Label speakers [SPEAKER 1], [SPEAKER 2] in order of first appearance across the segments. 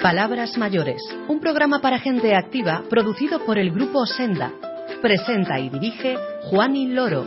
[SPEAKER 1] Palabras mayores, un programa para gente activa producido por el Grupo Senda. Presenta y dirige Juani Loro.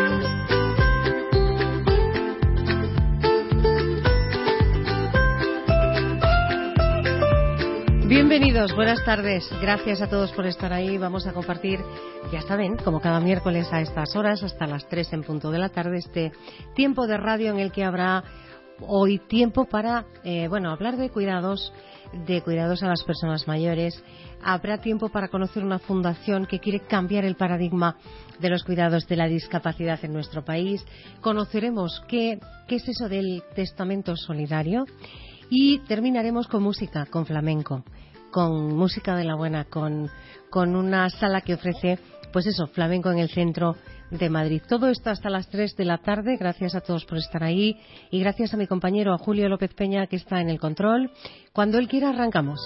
[SPEAKER 2] Bienvenidos, buenas tardes. Gracias a todos por estar ahí. Vamos a compartir, ya saben, como cada miércoles a estas horas, hasta las 3 en punto de la tarde, este tiempo de radio en el que habrá hoy tiempo para, hablar de cuidados a las personas mayores. Habrá tiempo para conocer una fundación que quiere cambiar el paradigma de los cuidados de la discapacidad en nuestro país. Conoceremos qué es eso del testamento solidario y terminaremos con música, con flamenco, con música de la buena, con una sala que ofrece, pues eso, flamenco en el centro de Madrid. Todo esto hasta las 3 de la tarde. Gracias a todos por estar ahí y gracias a mi compañero, a Julio López Peña, que está en el control. Cuando él quiera, arrancamos.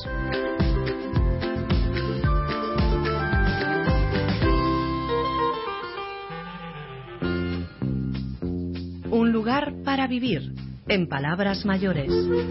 [SPEAKER 1] Un lugar para vivir, en palabras mayores.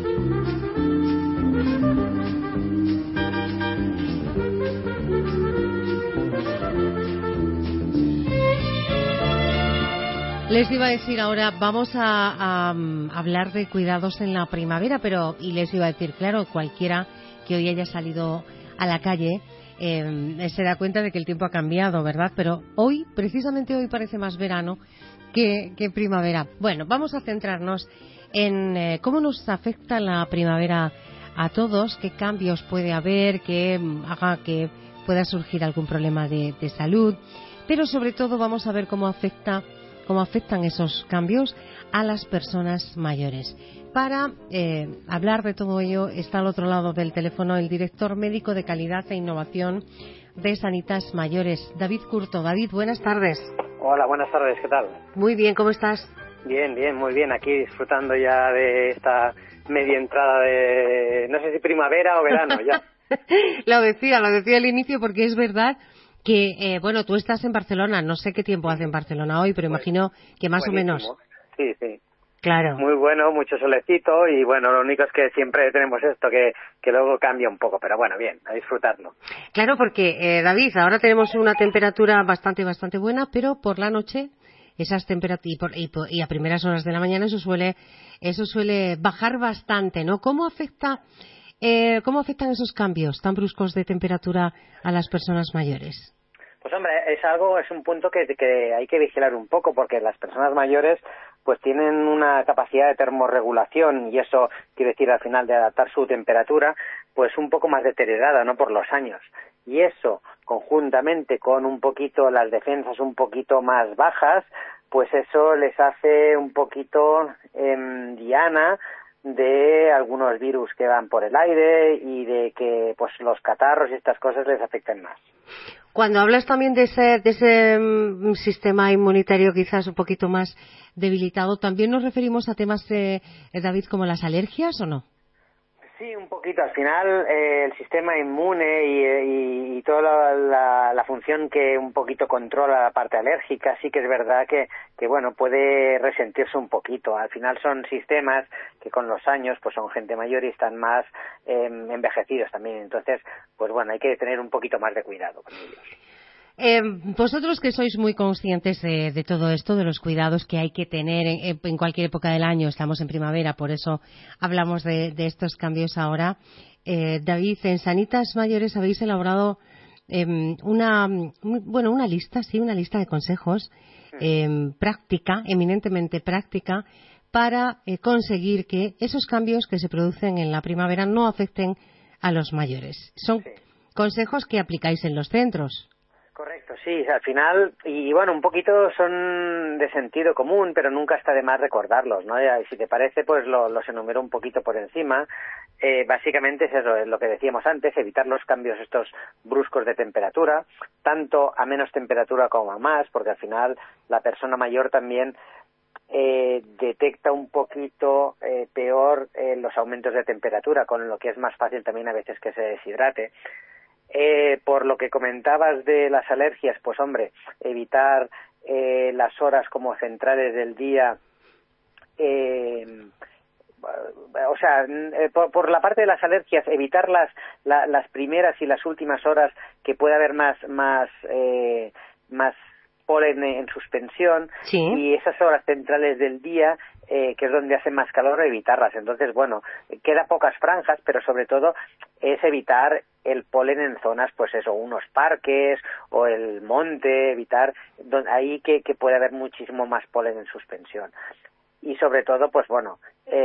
[SPEAKER 2] Les iba a decir ahora, vamos a hablar de cuidados en la primavera, y les iba a decir, claro, cualquiera que hoy haya salido a la calle se da cuenta de que el tiempo ha cambiado, ¿verdad? Pero hoy, precisamente hoy, parece más verano que primavera. Bueno, vamos a centrarnos en cómo nos afecta la primavera a todos, qué cambios puede haber, que haga que pueda surgir algún problema de salud, pero sobre todo vamos a ver cómo afectan esos cambios a las personas mayores. Para hablar de todo ello está al otro lado del teléfono el director médico de calidad e innovación de Sanitas Mayores, David Curto. David, buenas tardes.
[SPEAKER 3] Hola, buenas tardes, ¿qué tal?
[SPEAKER 2] Muy bien, ¿cómo estás?
[SPEAKER 3] Bien, muy bien, aquí disfrutando ya de esta media entrada de, no sé si primavera o verano ya.
[SPEAKER 2] Lo decía al inicio porque es verdad que, tú estás en Barcelona, no sé qué tiempo hace en Barcelona hoy, pero imagino que más
[SPEAKER 3] buenísimo.
[SPEAKER 2] o menos.
[SPEAKER 3] Sí.
[SPEAKER 2] Claro.
[SPEAKER 3] Muy bueno, mucho solecito y lo único es que siempre tenemos esto que luego cambia un poco, pero bueno, bien, a disfrutarlo.
[SPEAKER 2] Claro, porque, David, ahora tenemos una temperatura bastante buena, pero por la noche esas temperaturas y a primeras horas de la mañana eso suele bajar bastante, ¿no? ¿Cómo afectan esos cambios tan bruscos de temperatura a las personas mayores?
[SPEAKER 3] Pues hombre, es un punto que hay que vigilar un poco, porque las personas mayores pues tienen una capacidad de termorregulación y eso quiere decir al final de adaptar su temperatura pues un poco más deteriorada, ¿no? Por los años. Y eso, conjuntamente con un poquito las defensas un poquito más bajas, pues eso les hace un poquito diana de algunos virus que van por el aire y de que pues los catarros y estas cosas les afecten más.
[SPEAKER 2] Cuando hablas también de ese sistema inmunitario quizás un poquito más debilitado, ¿también nos referimos a temas, David, como las alergias o no?
[SPEAKER 3] Sí, un poquito. Al final el sistema inmune y toda la función que un poquito controla la parte alérgica, sí que es verdad que puede resentirse un poquito. Al final son sistemas que con los años pues son gente mayor y están más envejecidos también. Entonces, hay que tener un poquito más de cuidado con ellos.
[SPEAKER 2] Vosotros que sois muy conscientes de todo esto, de los cuidados que hay que tener en cualquier época del año, estamos en primavera, por eso hablamos de estos cambios ahora. David, en Sanitas Mayores habéis elaborado una lista de consejos práctica, eminentemente práctica, para conseguir que esos cambios que se producen en la primavera no afecten a los mayores. Son consejos que aplicáis en los centros.
[SPEAKER 3] Correcto, sí, al final, un poquito son de sentido común, pero nunca está de más recordarlos, ¿no? Y si te parece, pues los enumero un poquito por encima. Básicamente es eso, es lo que decíamos antes, evitar los cambios estos bruscos de temperatura, tanto a menos temperatura como a más, porque al final la persona mayor también detecta un poquito peor los aumentos de temperatura, con lo que es más fácil también a veces que se deshidrate. Por lo que comentabas de las alergias, pues hombre, evitar las horas como centrales del día o sea, por la parte de las alergias, evitar las primeras y las últimas horas que pueda haber más polen en suspensión,
[SPEAKER 2] sí,
[SPEAKER 3] y esas horas centrales del día, que es donde hace más calor, evitarlas. Entonces, bueno, queda pocas franjas, pero sobre todo es evitar el polen en zonas, pues eso, unos parques o el monte, evitar ahí que puede haber muchísimo más polen en suspensión. Y sobre todo, pues bueno,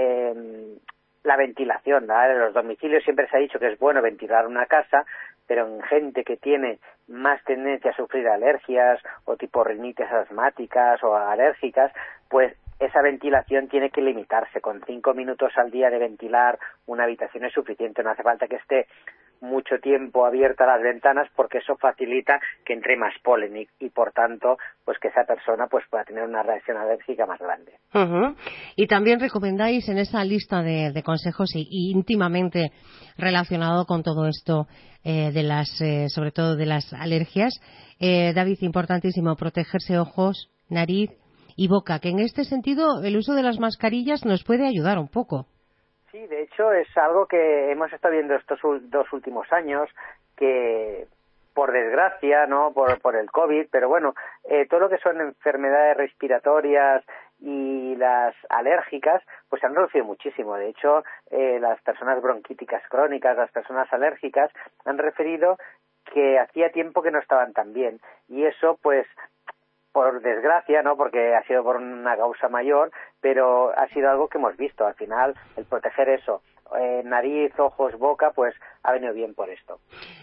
[SPEAKER 3] la ventilación, ¿verdad? En los domicilios siempre se ha dicho que es bueno ventilar una casa, pero en gente que tiene más tendencia a sufrir alergias o tipo rinitis asmáticas o alérgicas, pues esa ventilación tiene que limitarse. Con 5 minutos al día de ventilar una habitación es suficiente, no hace falta que esté mucho tiempo abierta las ventanas, porque eso facilita que entre más polen y por tanto pues que esa persona pues pueda tener una reacción alérgica más grande.
[SPEAKER 2] Uh-huh. Y también recomendáis en esa lista de consejos y íntimamente relacionado con todo esto de las sobre todo de las alergias, David, importantísimo protegerse ojos, nariz y boca, que en este sentido el uso de las mascarillas nos puede ayudar un poco.
[SPEAKER 3] Sí, de hecho es algo que hemos estado viendo estos 2 últimos años, que por desgracia, ¿no?, por el COVID, pero bueno, todo lo que son enfermedades respiratorias y las alérgicas, pues se han reducido muchísimo. De hecho, las personas bronquíticas crónicas, las personas alérgicas, han referido que hacía tiempo que no estaban tan bien. Y eso, pues, por desgracia, ¿no?, porque ha sido por una causa mayor, pero ha sido algo que hemos visto. Al final, el proteger eso, nariz, ojos, boca, pues ha venido bien por esto.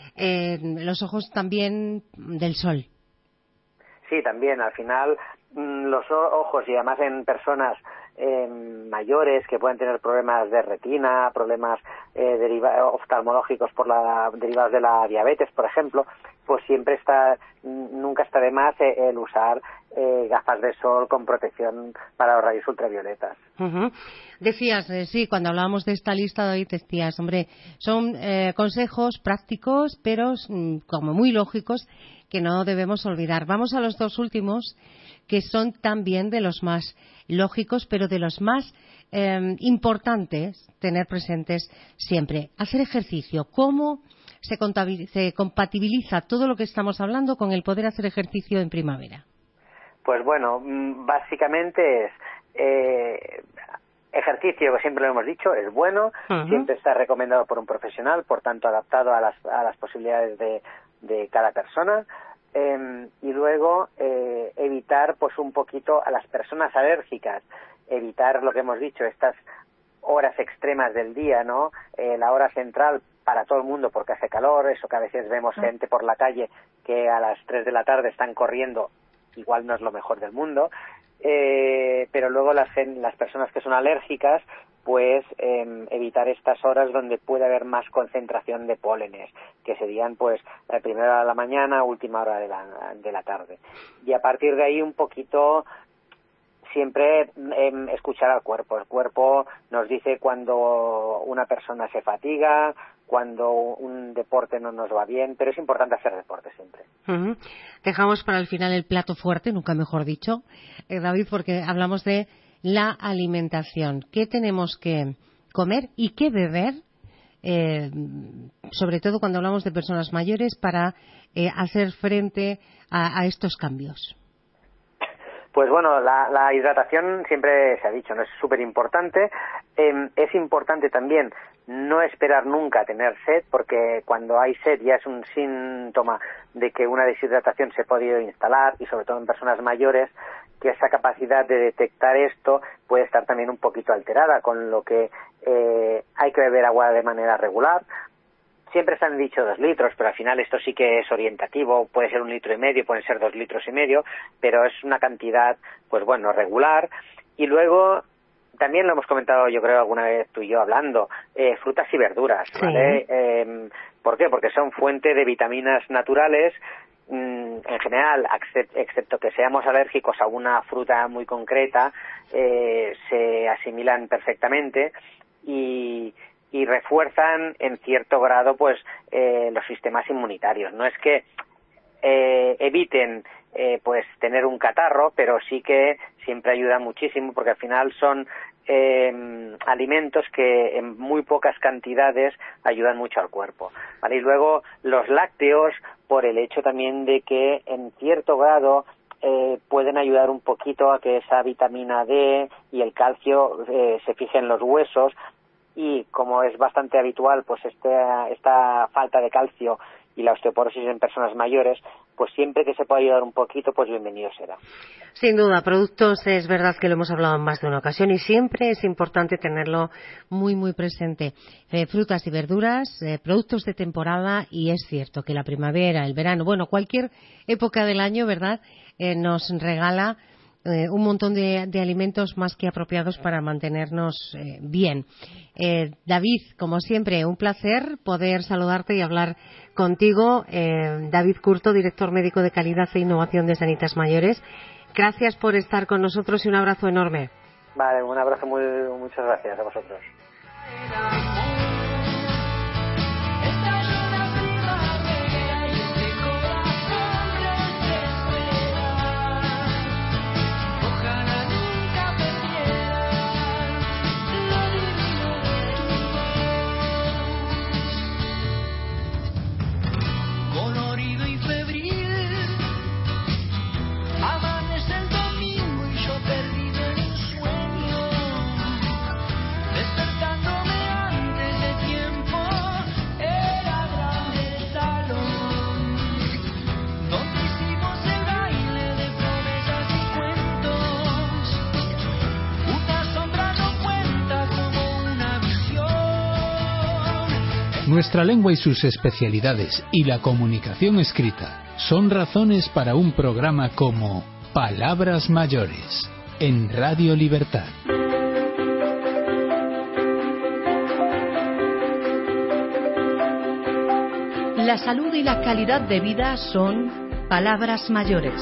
[SPEAKER 2] Los ojos también del sol.
[SPEAKER 3] Sí, también. Al final, los ojos, y además en personas mayores que pueden tener problemas de retina, problemas oftalmológicos derivados de la diabetes, por ejemplo, pues nunca está de más el usar gafas de sol con protección para los rayos ultravioletas.
[SPEAKER 2] Uh-huh. Decías, sí, cuando hablábamos de esta lista, David, decías, hombre, son consejos prácticos, pero como muy lógicos, que no debemos olvidar. Vamos a los 2 últimos, que son también de los más lógicos, pero de los más importantes tener presentes siempre. Hacer ejercicio. ¿Cómo se compatibiliza todo lo que estamos hablando con el poder hacer ejercicio en primavera?
[SPEAKER 3] Pues bueno, básicamente es ejercicio, que siempre lo hemos dicho, es bueno, uh-huh. Siempre está recomendado por un profesional, por tanto adaptado a las posibilidades de cada persona. Y luego evitar pues un poquito a las personas alérgicas, evitar lo que hemos dicho, estas horas extremas del día, ¿no? La hora central para todo el mundo porque hace calor, eso que a veces vemos gente por la calle que a las 3 de la tarde están corriendo, igual no es lo mejor del mundo, pero luego las personas que son alérgicas, pues evitar estas horas donde puede haber más concentración de pólenes, que serían pues la primera hora de la mañana, última hora de la tarde. Y a partir de ahí un poquito siempre escuchar al cuerpo. El cuerpo nos dice cuando una persona se fatiga, cuando un deporte no nos va bien, pero es importante hacer deporte siempre.
[SPEAKER 2] Uh-huh. Dejamos para el final el plato fuerte, nunca mejor dicho, David, porque hablamos de la alimentación. ¿Qué tenemos que comer y qué beber? Sobre todo cuando hablamos de personas mayores para hacer frente a estos cambios.
[SPEAKER 3] Pues bueno, la hidratación siempre se ha dicho, ¿no? Es súper importante. Es importante también no esperar nunca a tener sed, porque cuando hay sed ya es un síntoma de que una deshidratación se ha podido instalar, y sobre todo en personas mayores, que esa capacidad de detectar esto puede estar también un poquito alterada, con lo que hay que beber agua de manera regular. Siempre se han dicho 2 litros, pero al final esto sí que es orientativo, puede ser 1,5 litros, pueden ser 2,5 litros, pero es una cantidad, pues bueno, regular. Y luego, también lo hemos comentado yo creo alguna vez tú y yo hablando, frutas y verduras, ¿vale? Sí. ¿Por qué? Porque son fuente de vitaminas naturales, en general, excepto que seamos alérgicos a una fruta muy concreta, se asimilan perfectamente y refuerzan en cierto grado pues los sistemas inmunitarios. No es que eviten pues tener un catarro, pero sí que siempre ayuda muchísimo, porque al final son alimentos que en muy pocas cantidades ayudan mucho al cuerpo, ¿vale? Y luego los lácteos, por el hecho también de que en cierto grado pueden ayudar un poquito a que esa vitamina D y el calcio se fije en los huesos, y como es bastante habitual pues esta falta de calcio y la osteoporosis en personas mayores, pues siempre que se pueda ayudar un poquito, pues bienvenido será.
[SPEAKER 2] Sin duda, productos, es verdad que lo hemos hablado en más de una ocasión y siempre es importante tenerlo muy, muy presente. Frutas y verduras, productos de temporada, y es cierto que la primavera, el verano, bueno, cualquier época del año, ¿verdad?, nos regala un montón de alimentos más que apropiados para mantenernos bien. David, como siempre, un placer poder saludarte y hablar contigo. David Curto, director médico de calidad e innovación de Sanitas Mayores. Gracias por estar con nosotros y un abrazo enorme.
[SPEAKER 3] Vale, un abrazo, muchas gracias a vosotros.
[SPEAKER 4] Nuestra lengua y sus especialidades y la comunicación escrita son razones para un programa como Palabras Mayores en Radio Libertad.
[SPEAKER 1] La salud y la calidad de vida son palabras mayores.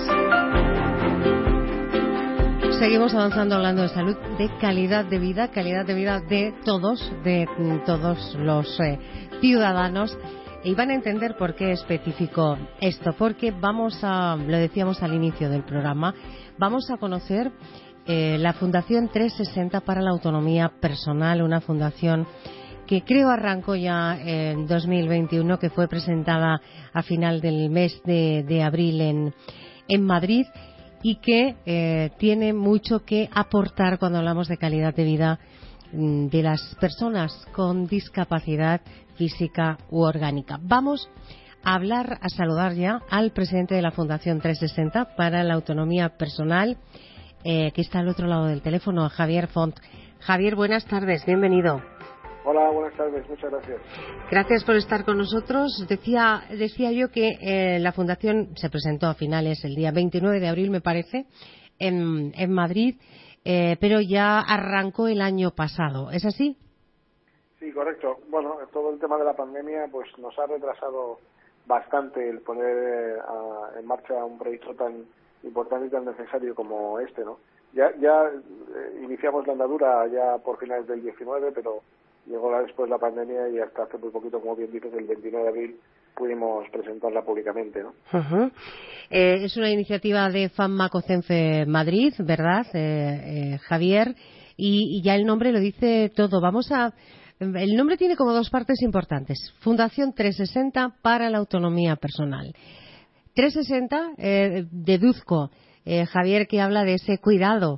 [SPEAKER 2] Seguimos avanzando hablando de salud, de calidad de vida de todos los ciudadanos. Y van a entender por qué especifico esto, porque lo decíamos al inicio del programa, vamos a conocer la Fundación 360 para la Autonomía Personal, una fundación que creo arrancó ya en 2021, que fue presentada a final del mes de abril en Madrid, y que tiene mucho que aportar cuando hablamos de calidad de vida de las personas con discapacidad física u orgánica. Vamos a saludar ya al presidente de la Fundación 360 para la Autonomía Personal, que está al otro lado del teléfono, Javier Font. Javier, buenas tardes, bienvenido.
[SPEAKER 5] Hola, buenas tardes, muchas gracias.
[SPEAKER 2] Gracias por estar con nosotros. Decía yo que la Fundación se presentó a finales, el día 29 de abril, me parece, en Madrid, pero ya arrancó el año pasado. ¿Es así?
[SPEAKER 5] Sí, correcto. Bueno, todo el tema de la pandemia pues nos ha retrasado bastante el poner en marcha un proyecto tan importante y tan necesario como este, ¿no? Ya iniciamos la andadura ya por finales del 19, pero llegó después la pandemia y hasta hace muy poquito, como bien dices, el 29 de abril pudimos presentarla públicamente, ¿no?
[SPEAKER 2] Uh-huh. Es una iniciativa de Fammacocenfe Madrid, ¿verdad, Javier? Y ya el nombre lo dice todo. El nombre tiene como dos partes importantes. Fundación 360 para la Autonomía Personal. 360, deduzco, Javier, que habla de ese cuidado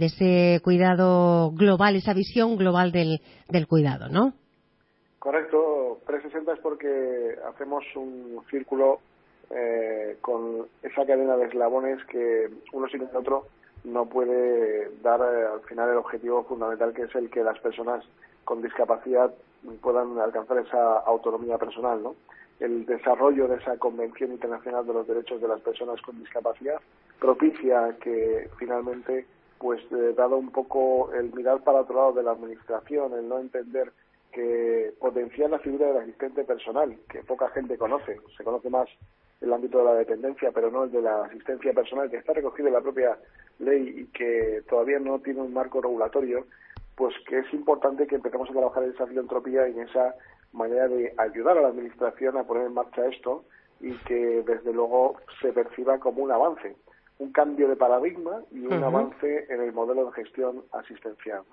[SPEAKER 2] global, esa visión global del cuidado, ¿no?
[SPEAKER 5] Correcto. 360 es porque hacemos un círculo con esa cadena de eslabones que uno sin el otro no puede dar al final el objetivo fundamental, que es el que las personas con discapacidad puedan alcanzar esa autonomía personal, ¿no? El desarrollo de esa Convención Internacional de los Derechos de las Personas con Discapacidad propicia que finalmente, pues dado un poco el mirar para otro lado de la administración, el no entender que potenciar la figura del asistente personal, que poca gente conoce, se conoce más el ámbito de la dependencia, pero no el de la asistencia personal, que está recogido en la propia ley y que todavía no tiene un marco regulatorio, pues que es importante que empecemos a trabajar en esa filantropía y en esa manera de ayudar a la administración a poner en marcha esto, y que desde luego se perciba como un avance, un cambio de paradigma y un avance en el modelo de gestión asistencial.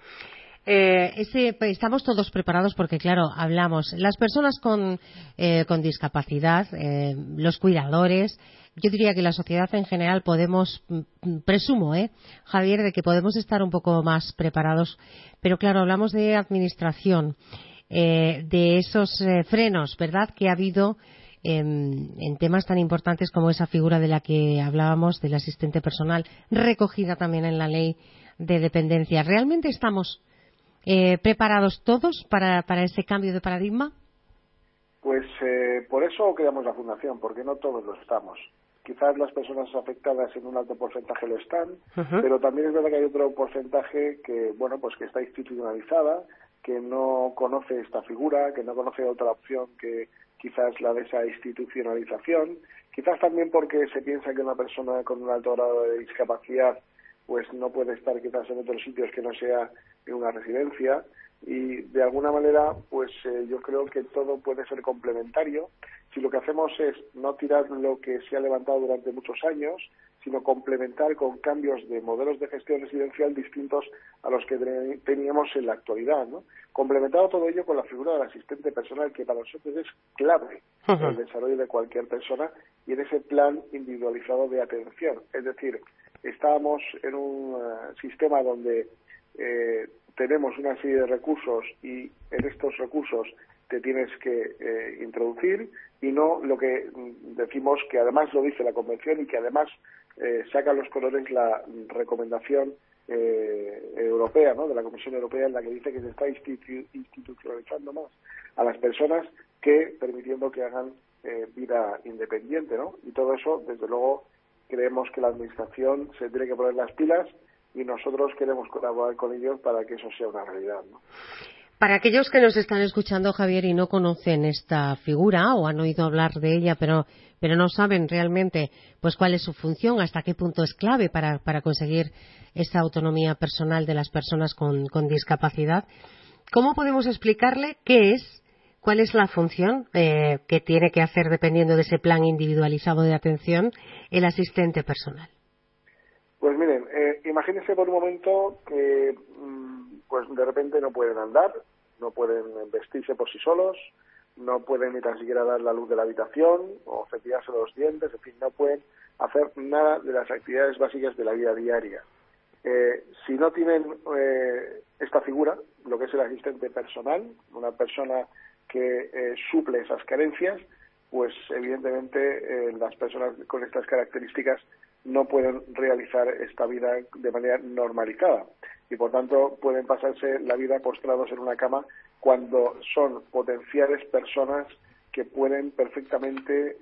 [SPEAKER 2] Estamos todos preparados porque, claro, hablamos las personas con discapacidad, los cuidadores. Yo diría que la sociedad en general podemos, presumo, Javier, de que podemos estar un poco más preparados. Pero, claro, hablamos de administración, de esos frenos, ¿verdad?, que ha habido en temas tan importantes como esa figura de la que hablábamos, del asistente personal, recogida también en la ley de dependencia. ¿Realmente estamos preparados todos para ese cambio de paradigma?
[SPEAKER 5] Pues por eso creamos la Fundación, porque no todos lo estamos. Quizás las personas afectadas en un alto porcentaje lo están, pero también es verdad que hay otro porcentaje que, bueno, pues que está institucionalizada, que no conoce esta figura, que no conoce otra opción que quizás la de esa institucionalización, quizás también porque se piensa que una persona con un alto grado de discapacidad pues no puede estar quizás en otros sitios que no sea en una residencia, y de alguna manera pues yo creo que todo puede ser complementario si lo que hacemos es no tirar lo que se ha levantado durante muchos años, sino complementar con cambios de modelos de gestión residencial distintos a los que teníamos en la actualidad, ¿no? Complementado todo ello con la figura del asistente personal, que para nosotros es clave en el desarrollo de cualquier persona y en ese plan individualizado de atención. Es decir, estábamos en un sistema donde tenemos una serie de recursos y en estos recursos te tienes que introducir, y no lo que decimos, que además lo dice la Convención y que además saca los colores la recomendación europea, ¿no?, de la Comisión Europea, en la que dice que se está institucionalizando más a las personas que permitiendo que hagan vida independiente, ¿no? Y todo eso, desde luego, creemos que la Administración se tiene que poner las pilas y nosotros queremos colaborar con ellos para que eso sea una realidad, ¿no?
[SPEAKER 2] Para aquellos que nos están escuchando, Javier, y no conocen esta figura o han oído hablar de ella, pero no saben realmente pues cuál es su función, hasta qué punto es clave para conseguir esa autonomía personal de las personas con discapacidad, ¿cómo podemos explicarle qué es, cuál es la función que tiene que hacer, dependiendo de ese plan individualizado de atención, el asistente personal?
[SPEAKER 5] Pues miren, imagínense por un momento que pues de repente no pueden andar, no pueden vestirse por sí solos, no pueden ni tan siquiera dar la luz de la habitación o cepillarse los dientes, en fin, no pueden hacer nada de las actividades básicas de la vida diaria. Si no tienen esta figura, lo que es el asistente personal, una persona que suple esas carencias, pues evidentemente las personas con estas características no pueden realizar esta vida de manera normalizada y por tanto pueden pasarse la vida postrados en una cama cuando son potenciales personas que pueden perfectamente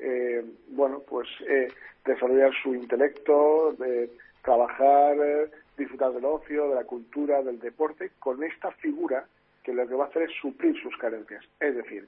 [SPEAKER 5] desarrollar su intelecto, de trabajar, disfrutar del ocio, de la cultura, del deporte, con esta figura que lo que va a hacer es suplir sus carencias. Es decir,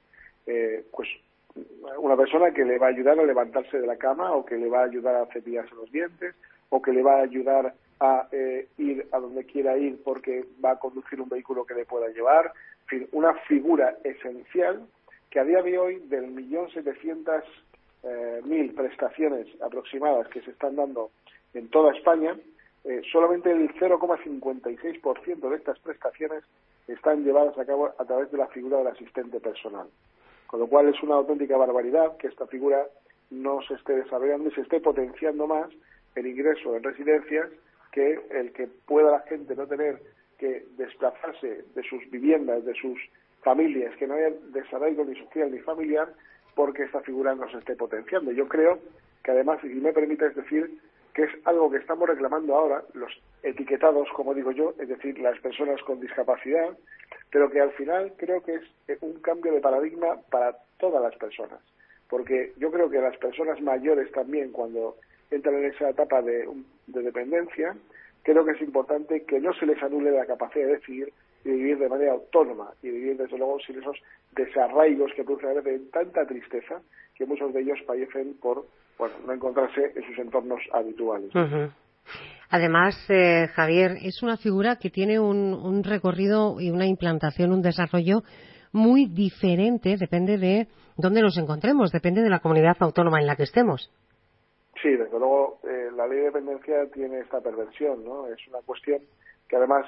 [SPEAKER 5] una persona que le va a ayudar a levantarse de la cama, o que le va a ayudar a cepillarse los dientes, o que le va a ayudar a ir a donde quiera ir porque va a conducir un vehículo que le pueda llevar. En fin, una figura esencial que a día de hoy, del 1.700.000 prestaciones aproximadas que se están dando en toda España, solamente el 0,56% de estas prestaciones están llevadas a cabo a través de la figura del asistente personal. Con lo cual es una auténtica barbaridad que esta figura no se esté desarrollando y se esté potenciando más el ingreso en residencias, que el que pueda la gente no tener que desplazarse de sus viviendas, de sus familias, que no haya desarrollo ni social ni familiar, porque esta figura no se esté potenciando. Yo creo que además, si me permites decir, que es algo que estamos reclamando ahora los etiquetados, como digo yo, es decir, las personas con discapacidad, pero que al final creo que es un cambio de paradigma para todas las personas, porque yo creo que las personas mayores también, cuando entran en esa etapa de dependencia, creo que es importante que no se les anule la capacidad de decidir y de vivir de manera autónoma y de vivir desde luego sin esos desarraigos que producen a veces tanta tristeza que muchos de ellos fallecen por no encontrarse en sus entornos habituales.
[SPEAKER 2] Además, Javier, es una figura que tiene un recorrido y una implantación, un desarrollo muy diferente, depende de dónde nos encontremos, depende de la comunidad autónoma en la que estemos.
[SPEAKER 5] Sí, desde luego, la ley de dependencia tiene esta perversión, ¿no? Es una cuestión que además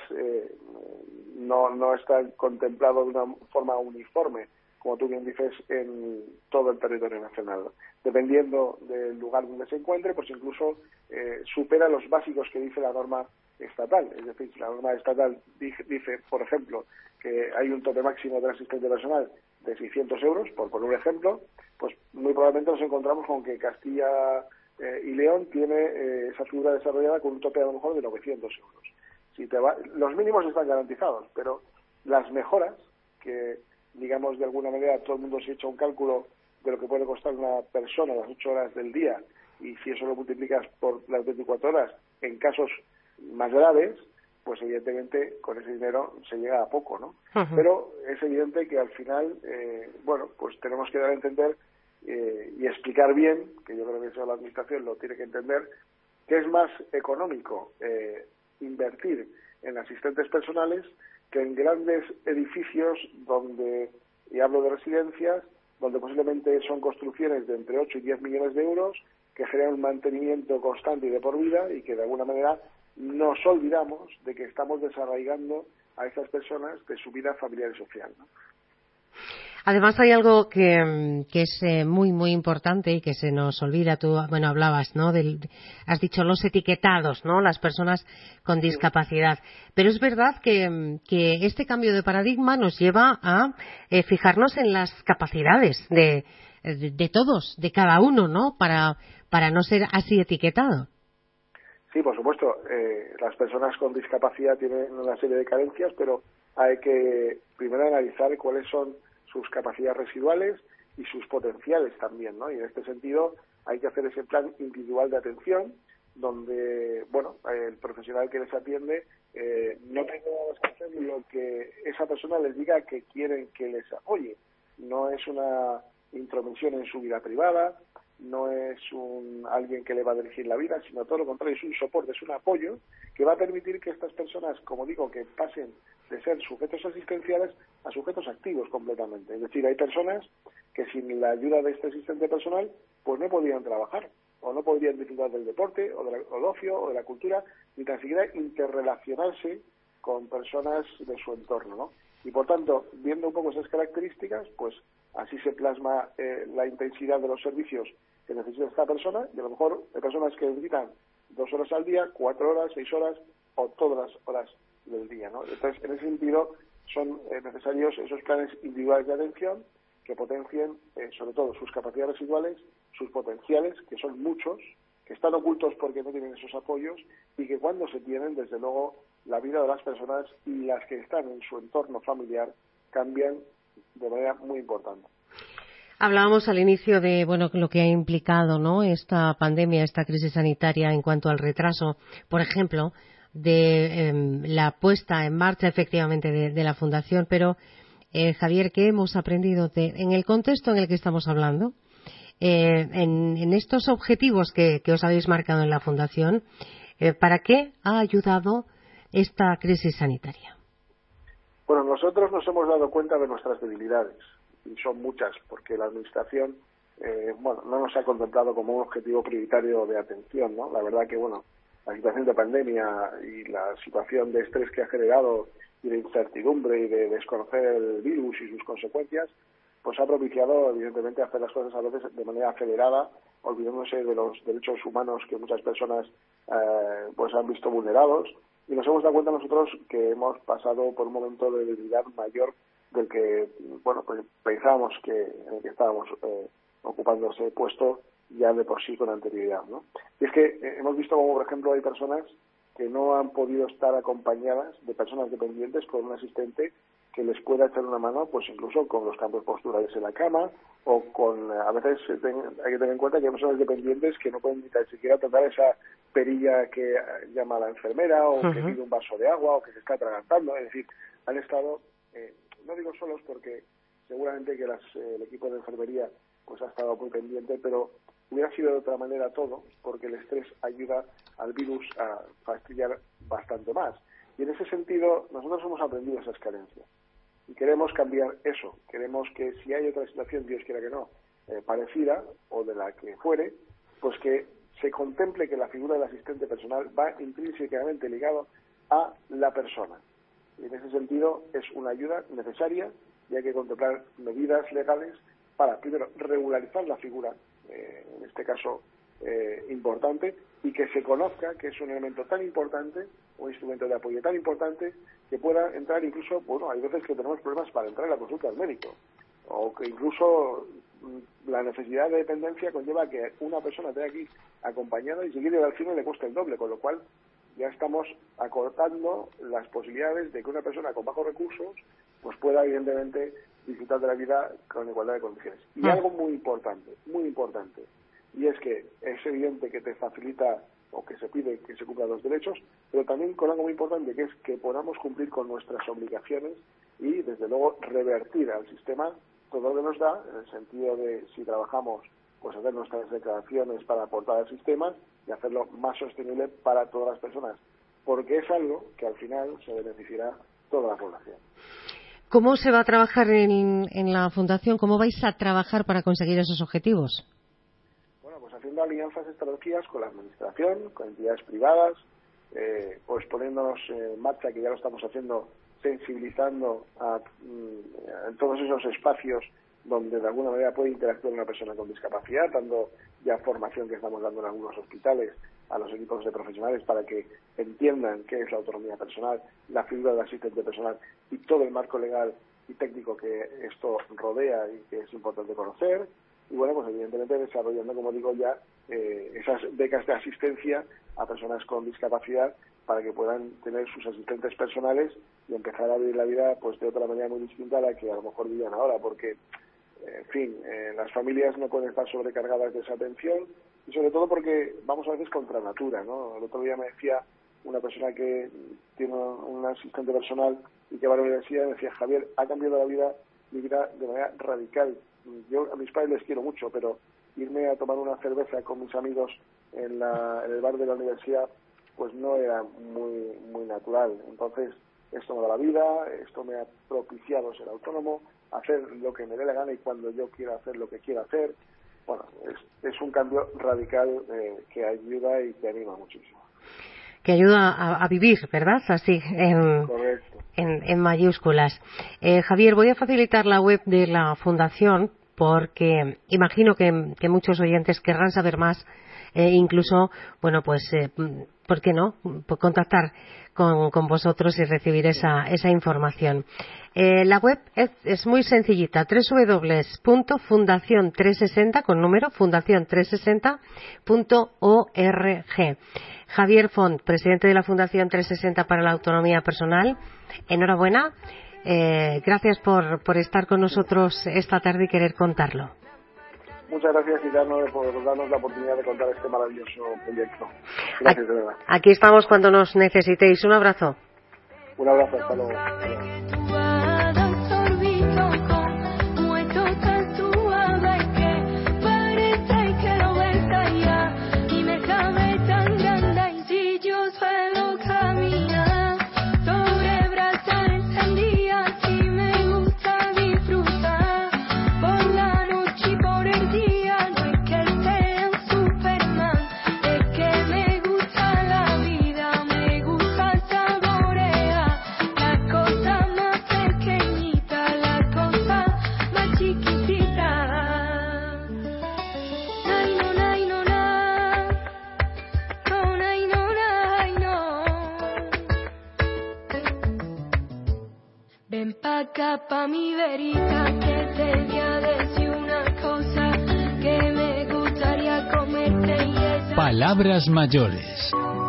[SPEAKER 5] no está contemplado de una forma uniforme, como tú bien dices, en todo el territorio nacional. Dependiendo del lugar donde se encuentre, pues incluso supera los básicos que dice la norma estatal. Es decir, la norma estatal dice, por ejemplo, que hay un tope máximo del asistente personal de 600 euros, por poner un ejemplo, pues muy probablemente nos encontramos con que Castilla y León tiene esa figura desarrollada con un tope a lo mejor de 900 euros. Los mínimos están garantizados, pero las mejoras, que digamos de alguna manera todo el mundo se echa un cálculo de lo que puede costar una persona las 8 horas del día, y si eso lo multiplicas por las 24 horas en casos más graves, pues evidentemente con ese dinero se llega a poco, ¿no? Uh-huh. Pero es evidente que al final, pues tenemos que dar a entender y explicar bien, que yo creo que eso la Administración lo tiene que entender, que es más económico invertir en asistentes personales que en grandes edificios donde, y hablo de residencias, donde posiblemente son construcciones de entre 8 y 10 millones de euros que generan un mantenimiento constante y de por vida, y que de alguna manera nos olvidamos de que estamos desarraigando a esas personas de su vida familiar y social, ¿no?
[SPEAKER 2] Además hay algo que es muy muy importante y que se nos olvida. Tú, hablabas, ¿no? Has dicho los etiquetados, ¿no? Las personas con discapacidad. Pero es verdad que este cambio de paradigma nos lleva a fijarnos en las capacidades de todos, de cada uno, ¿no? Para no ser así etiquetado.
[SPEAKER 5] Sí, por supuesto. Las personas con discapacidad tienen una serie de carencias, pero hay que primero analizar cuáles son sus capacidades residuales y sus potenciales también, ¿no? Y en este sentido hay que hacer ese plan individual de atención donde, el profesional que les atiende no tenga más que hacer lo que esa persona les diga que quieren que les apoye. No es una intromisión en su vida privada, no es alguien que le va a dirigir la vida, sino todo lo contrario, es un soporte, es un apoyo que va a permitir que estas personas, como digo, que pasen de ser sujetos asistenciales a sujetos activos completamente. Es decir, hay personas que sin la ayuda de este asistente personal pues no podrían trabajar, o no podrían disfrutar del deporte, o del ocio, o de la cultura, ni tan siquiera interrelacionarse con personas de su entorno, ¿no? Y por tanto, viendo un poco esas características, pues así se plasma la intensidad de los servicios que necesita esta persona, y a lo mejor hay personas que necesitan 2 horas al día, 4 horas, 6 horas, o todas las horas del día, ¿no? Entonces, en ese sentido, son necesarios esos planes individuales de atención que potencien, sobre todo, sus capacidades residuales, sus potenciales, que son muchos, que están ocultos porque no tienen esos apoyos, y que cuando se tienen, desde luego, la vida de las personas y las que están en su entorno familiar cambian de manera muy importante.
[SPEAKER 2] Hablábamos al inicio de lo que ha implicado, ¿no?, esta pandemia, esta crisis sanitaria en cuanto al retraso, por ejemplo, de la puesta en marcha efectivamente de la fundación. Pero Javier, ¿qué hemos aprendido en el contexto en el que estamos hablando? En estos objetivos que os habéis marcado en la fundación, ¿para qué ha ayudado esta crisis sanitaria?
[SPEAKER 5] Bueno, nosotros nos hemos dado cuenta de nuestras debilidades, y son muchas, porque la Administración no nos ha contemplado como un objetivo prioritario de atención, ¿no? La verdad que, la situación de pandemia y la situación de estrés que ha generado, y de incertidumbre y de desconocer el virus y sus consecuencias, pues ha propiciado, evidentemente, hacer las cosas a veces de manera acelerada, olvidándose de los derechos humanos que muchas personas han visto vulnerados. Y nos hemos dado cuenta nosotros que hemos pasado por un momento de debilidad mayor del que pensábamos en el que estábamos ocupando ese puesto ya de por sí con anterioridad, ¿no? Y es que hemos visto como, por ejemplo, hay personas que no han podido estar acompañadas de personas dependientes con un asistente que les pueda echar una mano, pues incluso con los cambios posturales en la cama, o con, a veces hay que tener en cuenta que hay personas dependientes que no pueden ni tan siquiera tratar esa perilla que llama a la enfermera, o que pide un vaso de agua, o que se está atragantando. Es decir, han estado, no digo solos porque seguramente que el equipo de enfermería pues ha estado muy pendiente, pero hubiera sido de otra manera todo, porque el estrés ayuda al virus a fastidiar bastante más. Y en ese sentido, nosotros hemos aprendido esas carencias. Y queremos cambiar eso. Queremos que si hay otra situación, Dios quiera que no, parecida o de la que fuere, pues que se contemple que la figura del asistente personal va intrínsecamente ligado a la persona. Y en ese sentido es una ayuda necesaria y hay que contemplar medidas legales para, primero, regularizar la figura, en este caso importante, y que se conozca que es un elemento tan importante, un instrumento de apoyo tan importante, que pueda entrar incluso, bueno, hay veces que tenemos problemas para entrar en la consulta al médico, o que incluso la necesidad de dependencia conlleva que una persona tenga aquí acompañada y si quiere ir al cine le cuesta el doble, con lo cual ya estamos acortando las posibilidades de que una persona con bajos recursos pues pueda evidentemente disfrutar de la vida con igualdad de condiciones. Y algo muy importante, y es que es evidente que te facilita o que se pide que se cumplan los derechos, pero también con algo muy importante, que es que podamos cumplir con nuestras obligaciones y, desde luego, revertir al sistema todo lo que nos da, en el sentido de, si trabajamos, pues hacer nuestras declaraciones para aportar al sistema y hacerlo más sostenible para todas las personas, porque es algo que al final se beneficiará toda la población.
[SPEAKER 2] ¿Cómo se va a trabajar en la Fundación? ¿Cómo vais a trabajar para conseguir esos objetivos?
[SPEAKER 5] Bueno, pues haciendo alianzas estratégicas con la Administración, con entidades privadas, pues poniéndonos en marcha, que ya lo estamos haciendo, sensibilizando en todos esos espacios donde de alguna manera puede interactuar una persona con discapacidad, dando ya formación que estamos dando en algunos hospitales a los equipos de profesionales para que entiendan qué es la autonomía personal, la figura del asistente personal y todo el marco legal y técnico que esto rodea y que es importante conocer. Y bueno, pues evidentemente desarrollando, como digo ya, esas becas de asistencia a personas con discapacidad para que puedan tener sus asistentes personales y empezar a vivir la vida pues de otra manera muy distinta a la que a lo mejor vivían ahora, porque en fin, las familias no pueden estar sobrecargadas de esa atención y sobre todo porque vamos a veces contra natura, ¿no? El otro día me decía una persona que tiene un asistente personal y que va a la universidad, me decía: Javier, ha cambiado mi vida de manera radical. Yo a mis padres les quiero mucho, pero irme a tomar una cerveza con mis amigos en el bar de la universidad pues no era muy natural. Entonces esto me da la vida, esto me ha propiciado ser autónomo, hacer lo que me dé la gana y cuando yo quiera hacer lo que quiera hacer. Bueno, es un cambio radical que ayuda y que anima muchísimo.
[SPEAKER 2] Que ayuda a vivir, ¿verdad? Así,
[SPEAKER 5] Correcto.
[SPEAKER 2] En mayúsculas. Javier, voy a facilitar la web de la Fundación porque imagino que muchos oyentes querrán saber más, incluso, bueno, pues, ¿por qué no? Contactar con vosotros y recibir esa información. La web es muy sencillita, www.fundacion360, con número, fundacion360.org. Javier Font, presidente de la Fundación 360 para la Autonomía Personal, enhorabuena. Gracias por estar con nosotros esta tarde y querer contarlo.
[SPEAKER 5] Muchas gracias, Gitano, por darnos la oportunidad de contar este maravilloso proyecto. Gracias, de verdad.
[SPEAKER 2] Aquí estamos cuando nos necesitéis. Un abrazo.
[SPEAKER 5] Un abrazo, hasta luego.
[SPEAKER 6] Ven pa' acá, pa' mi verita, que te voy a decir una cosa, que me gustaría comerte y esa...
[SPEAKER 4] Palabras mayores.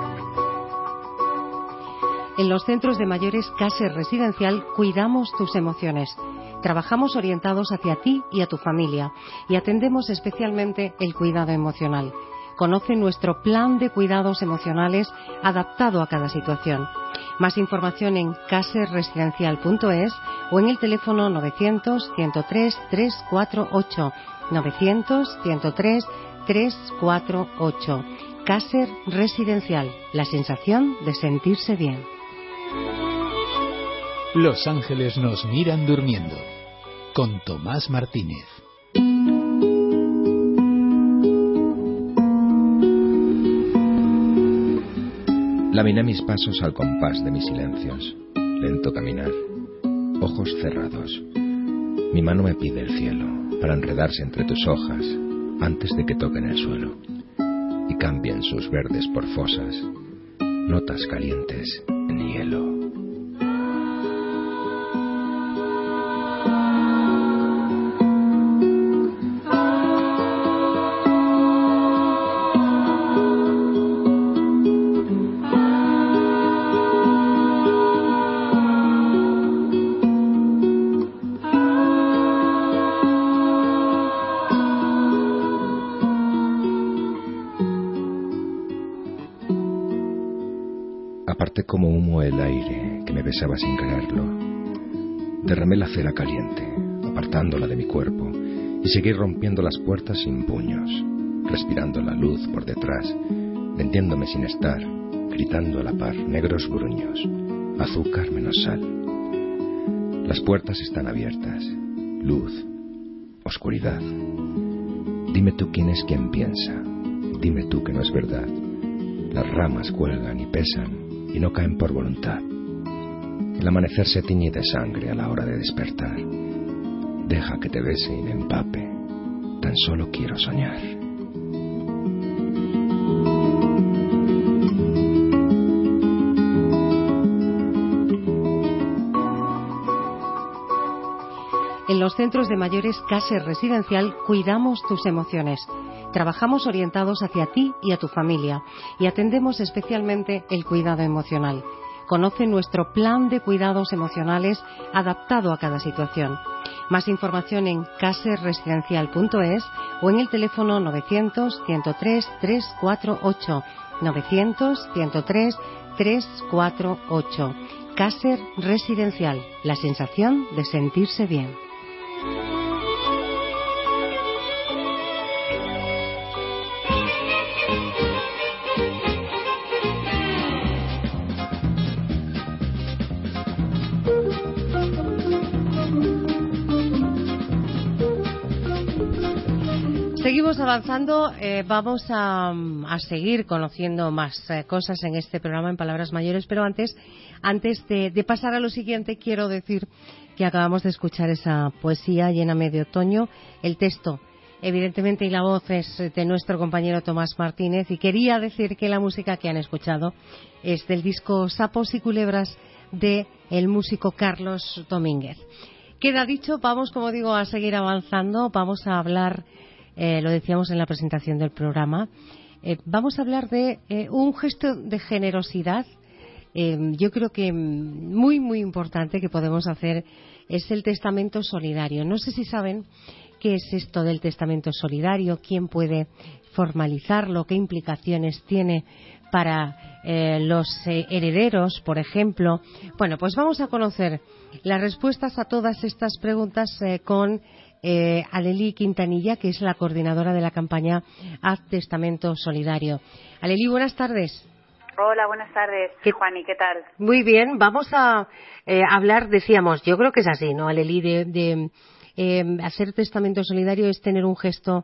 [SPEAKER 2] En los centros de mayores Caser Residencial cuidamos tus emociones. Trabajamos orientados hacia ti y a tu familia y atendemos especialmente el cuidado emocional. Conoce nuestro plan de cuidados emocionales adaptado a cada situación. Más información en caserresidencial.es o en el teléfono 900-103-348. 900-103-348. Caser Residencial, la sensación de sentirse bien.
[SPEAKER 4] Los ángeles nos miran durmiendo. Con Tomás Martínez.
[SPEAKER 7] Laminé mis pasos al compás de mis silencios. Lento caminar. Ojos cerrados. Mi mano me pide el cielo para enredarse entre tus hojas antes de que toquen el suelo y cambien sus verdes por fosas, notas calientes en hielo. Como humo el aire que me besaba sin quererlo. Derramé la cera caliente, apartándola de mi cuerpo, y seguí rompiendo las puertas sin puños, respirando la luz por detrás, vendiéndome sin estar, gritando a la par negros gruños, azúcar menos sal. Las puertas están abiertas, luz, oscuridad. Dime tú quién es quien piensa, dime tú que no es verdad. Las ramas cuelgan y pesan y no caen por voluntad. El amanecer se tiñe de sangre a la hora de despertar. Deja que te bese y me empape. Tan solo quiero soñar.
[SPEAKER 2] En los centros de mayores Caser Residencial cuidamos tus emociones. Trabajamos orientados hacia ti y a tu familia y atendemos especialmente el cuidado emocional. Conoce nuestro plan de cuidados emocionales adaptado a cada situación. Más información en caserresidencial.es o en el teléfono 900-103-348. 900-103-348. Caser Residencial, la sensación de sentirse bien. Seguimos avanzando, vamos a seguir conociendo más cosas en este programa en Palabras Mayores, pero antes de pasar a lo siguiente, quiero decir que acabamos de escuchar esa poesía Lléname de otoño. El texto, evidentemente, y la voz es de nuestro compañero Tomás Martínez, y quería decir que la música que han escuchado es del disco Sapos y Culebras de el músico Carlos Domínguez. Queda dicho, vamos, como digo, a seguir avanzando, vamos a hablar... lo decíamos en la presentación del programa, vamos a hablar de un gesto de generosidad. Yo creo que muy, muy importante que podemos hacer es el testamento solidario. No sé si saben qué es esto del testamento solidario, quién puede formalizarlo, qué implicaciones tiene para los herederos, por ejemplo. Bueno, pues vamos a conocer las respuestas a todas estas preguntas con Alelí Quintanilla, que es la coordinadora de la campaña Haz Testamento Solidario. Alelí, buenas tardes.
[SPEAKER 8] Hola, buenas tardes, Juani, ¿qué tal?
[SPEAKER 2] Muy bien, vamos a hablar, decíamos, yo creo que es así, ¿no, Alelí? De hacer testamento solidario es tener un gesto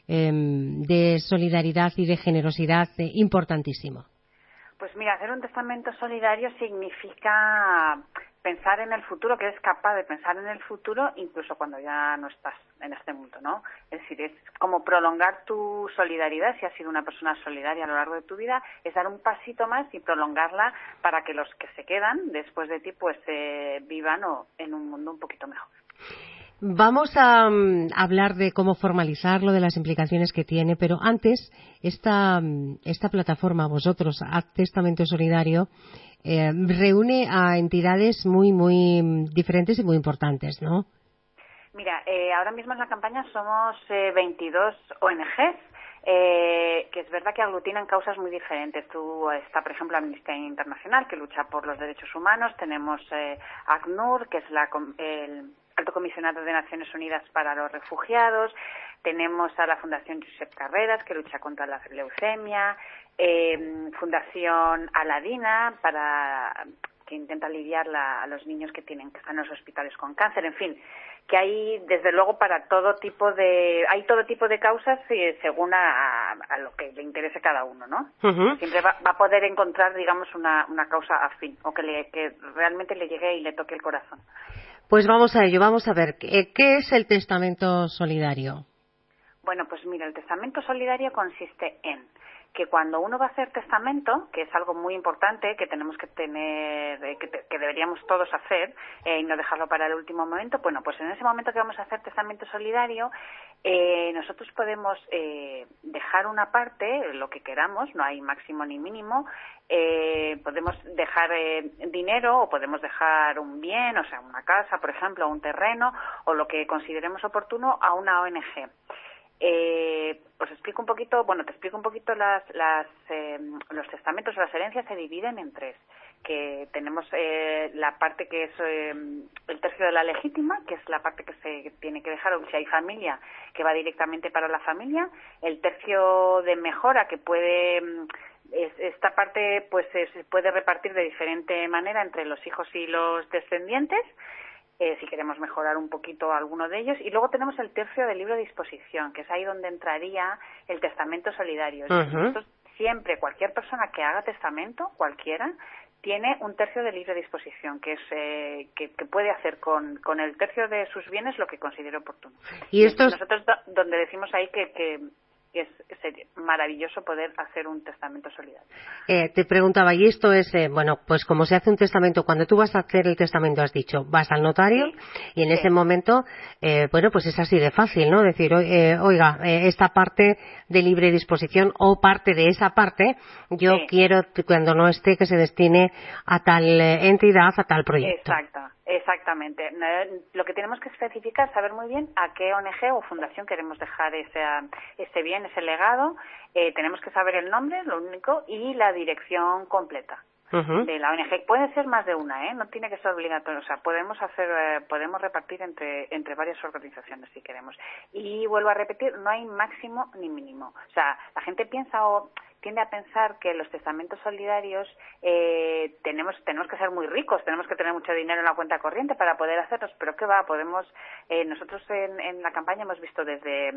[SPEAKER 2] de solidaridad y de generosidad importantísimo.
[SPEAKER 8] Pues mira, hacer un testamento solidario significa pensar en el futuro, que eres capaz de pensar en el futuro incluso cuando ya no estás en este mundo, ¿no? Es decir, es como prolongar tu solidaridad, si has sido una persona solidaria a lo largo de tu vida, es dar un pasito más y prolongarla para que los que se quedan después de ti pues vivan en un mundo un poquito mejor.
[SPEAKER 2] Vamos a hablar de cómo formalizarlo, de las implicaciones que tiene, pero antes, esta plataforma, vosotros, Haz Testamento Solidario, reúne a entidades muy, muy diferentes y muy importantes, ¿no?
[SPEAKER 8] Mira, ahora mismo en la campaña somos 22 ONGs, que es verdad que aglutinan causas muy diferentes. Está, por ejemplo, Amnistía Internacional, que lucha por los derechos humanos. Tenemos ACNUR, que es el Alto Comisionado de Naciones Unidas para los Refugiados. Tenemos a la Fundación Josep Carreras, que lucha contra la leucemia. Fundación Aladina, intenta aliviar a los niños que están en los hospitales con cáncer, en fin, que hay desde luego para todo tipo de causas según a lo que le interese cada uno, ¿no?
[SPEAKER 2] Uh-huh.
[SPEAKER 8] Siempre va a poder encontrar, digamos, una causa afín o que realmente le llegue y le toque el corazón.
[SPEAKER 2] Pues vamos a ello, vamos a ver, ¿qué es el testamento solidario?
[SPEAKER 8] Bueno, pues mira, el testamento solidario consiste en que cuando uno va a hacer testamento, que es algo muy importante, que tenemos que tener, que deberíamos todos hacer y no dejarlo para el último momento, bueno, pues en ese momento que vamos a hacer testamento solidario, nosotros podemos dejar una parte, lo que queramos, no hay máximo ni mínimo, podemos dejar dinero o podemos dejar un bien, o sea, una casa, por ejemplo, un terreno, o lo que consideremos oportuno a una ONG. Os explico un poquito, te explico un poquito los testamentos o las herencias se dividen en tres, que tenemos la parte que es el tercio de la legítima, que es la parte que se tiene que dejar, o si hay familia, que va directamente para la familia, el tercio de mejora, que puede esta parte pues se puede repartir de diferente manera entre los hijos y los descendientes, si queremos mejorar un poquito alguno de ellos, y luego tenemos el tercio de libre disposición, que es ahí donde entraría el testamento solidario.
[SPEAKER 2] Uh-huh.
[SPEAKER 8] Siempre, cualquier persona que haga testamento, cualquiera, tiene un tercio de libre disposición, que es que puede hacer con el tercio de sus bienes lo que considere oportuno.
[SPEAKER 2] Y esto
[SPEAKER 8] nosotros donde decimos ahí que es maravilloso poder hacer un testamento solidario.
[SPEAKER 2] Te preguntaba, y esto es, pues como se hace un testamento, cuando tú vas a hacer el testamento, has dicho, vas al notario,
[SPEAKER 8] sí,
[SPEAKER 2] y en ese momento, pues es así de fácil, ¿no? Decir, oiga, esta parte de libre disposición o parte de esa parte, yo quiero, cuando no esté, que se destine a tal entidad, a tal proyecto.
[SPEAKER 8] Exactamente. Lo que tenemos que especificar, saber muy bien a qué ONG o fundación queremos dejar ese bien, ese legado. Tenemos que saber el nombre, lo único, y la dirección completa de la ONG. Puede ser más de una, no tiene que ser obligatorio. O sea, podemos repartir entre varias organizaciones si queremos. Y vuelvo a repetir, no hay máximo ni mínimo. O sea, la gente tiende a pensar que los testamentos solidarios tenemos que ser muy ricos, tenemos que tener mucho dinero en la cuenta corriente para poder hacerlos, pero ¿qué va? Nosotros en la campaña hemos visto desde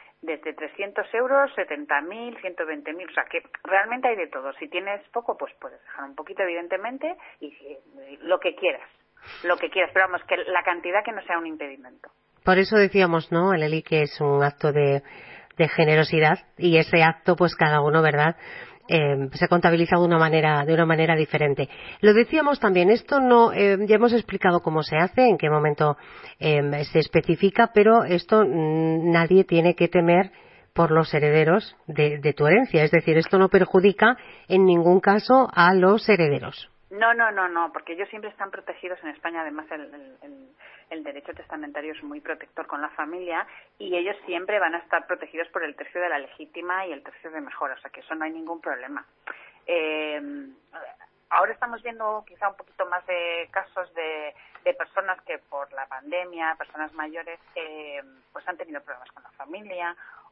[SPEAKER 8] 300 euros, 70.000, 120.000, o sea que realmente hay de todo. Si tienes poco, pues puedes dejar un poquito, evidentemente, y lo que quieras, pero vamos, que la cantidad que no sea un impedimento.
[SPEAKER 2] Por eso decíamos, ¿no, Eleli, que es un acto de generosidad, y ese acto, pues cada uno, ¿verdad?, se contabiliza de una manera diferente. Lo decíamos también, esto no, ya hemos explicado cómo se hace, en qué momento se especifica, pero esto nadie tiene que temer por los herederos de tu herencia, es decir, esto no perjudica en ningún caso a los herederos.
[SPEAKER 8] No, porque ellos siempre están protegidos en España. Además, el derecho testamentario es muy protector con la familia, y ellos siempre van a estar protegidos por el tercio de la legítima y el tercio de mejora, o sea que eso no hay ningún problema. Ahora estamos viendo quizá un poquito más de casos de personas que por la pandemia, personas mayores, pues han tenido problemas con la familia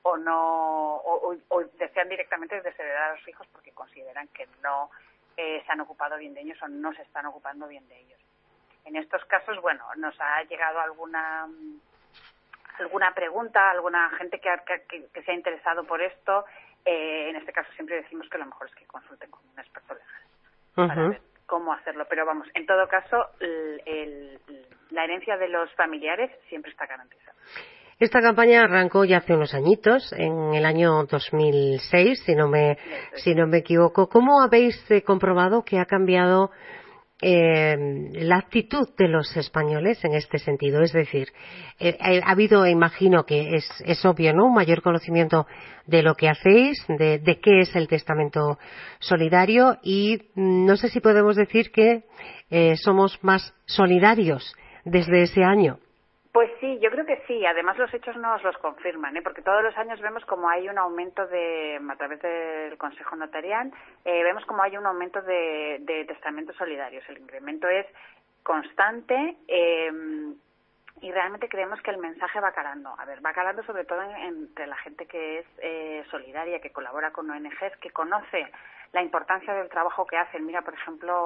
[SPEAKER 8] o desean directamente desheredar a los hijos porque consideran que no se han ocupado bien de ellos o no se están ocupando bien de ellos. En estos casos, nos ha llegado alguna pregunta, alguna gente que se ha interesado por esto. En este caso siempre decimos que lo mejor es que consulten con un experto legal para ver cómo hacerlo. Pero vamos, en todo caso, la herencia de los familiares siempre está garantizada.
[SPEAKER 2] Esta campaña arrancó ya hace unos añitos, en el año 2006, si no me equivoco. ¿Cómo habéis comprobado que ha cambiado la actitud de los españoles en este sentido? Es decir, ha habido, imagino que es obvio, ¿no?, un mayor conocimiento de lo que hacéis, de qué es el testamento solidario, y no sé si podemos decir que somos más solidarios desde ese año.
[SPEAKER 8] Pues sí, yo creo que sí. Además, los hechos nos los confirman, porque todos los años vemos como hay un aumento a través del Consejo Notarial, vemos como hay un aumento de testamentos solidarios. El incremento es constante y realmente creemos que el mensaje va calando. Va calando sobre todo entre la gente que es solidaria, que colabora con ONGs, que conoce la importancia del trabajo que hacen. Mira, por ejemplo,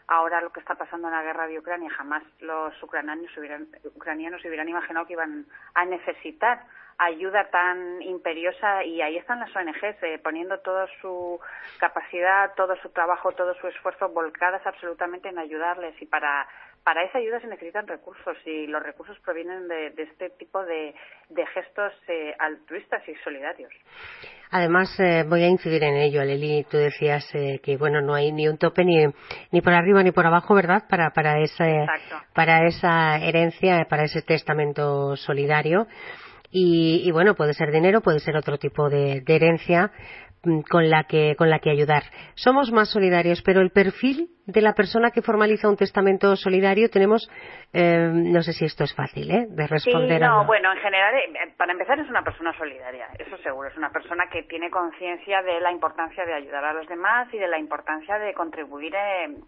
[SPEAKER 8] ahora lo que está pasando en la guerra de Ucrania, jamás los ucranianos hubieran imaginado que iban a necesitar ayuda tan imperiosa, y ahí están las ONGs poniendo toda su capacidad, todo su trabajo, todo su esfuerzo volcadas absolutamente en ayudarles, y para esa ayuda se necesitan recursos, y los recursos provienen de este tipo de gestos altruistas y solidarios. Además,
[SPEAKER 2] voy a incidir en ello, Aleli. Tú decías que bueno, no hay ni un tope ni por arriba ni por abajo, ¿verdad? Para esa herencia, para ese testamento solidario. Y bueno, puede ser dinero, puede ser otro tipo de herencia con la que ayudar. Somos más solidarios, pero el perfil de la persona que formaliza un testamento solidario tenemos, no sé si esto es fácil, de responder.
[SPEAKER 8] Sí, bueno, en general, para empezar, es una persona solidaria, eso seguro. Es una persona que tiene conciencia de la importancia de ayudar a los demás y de la importancia de contribuir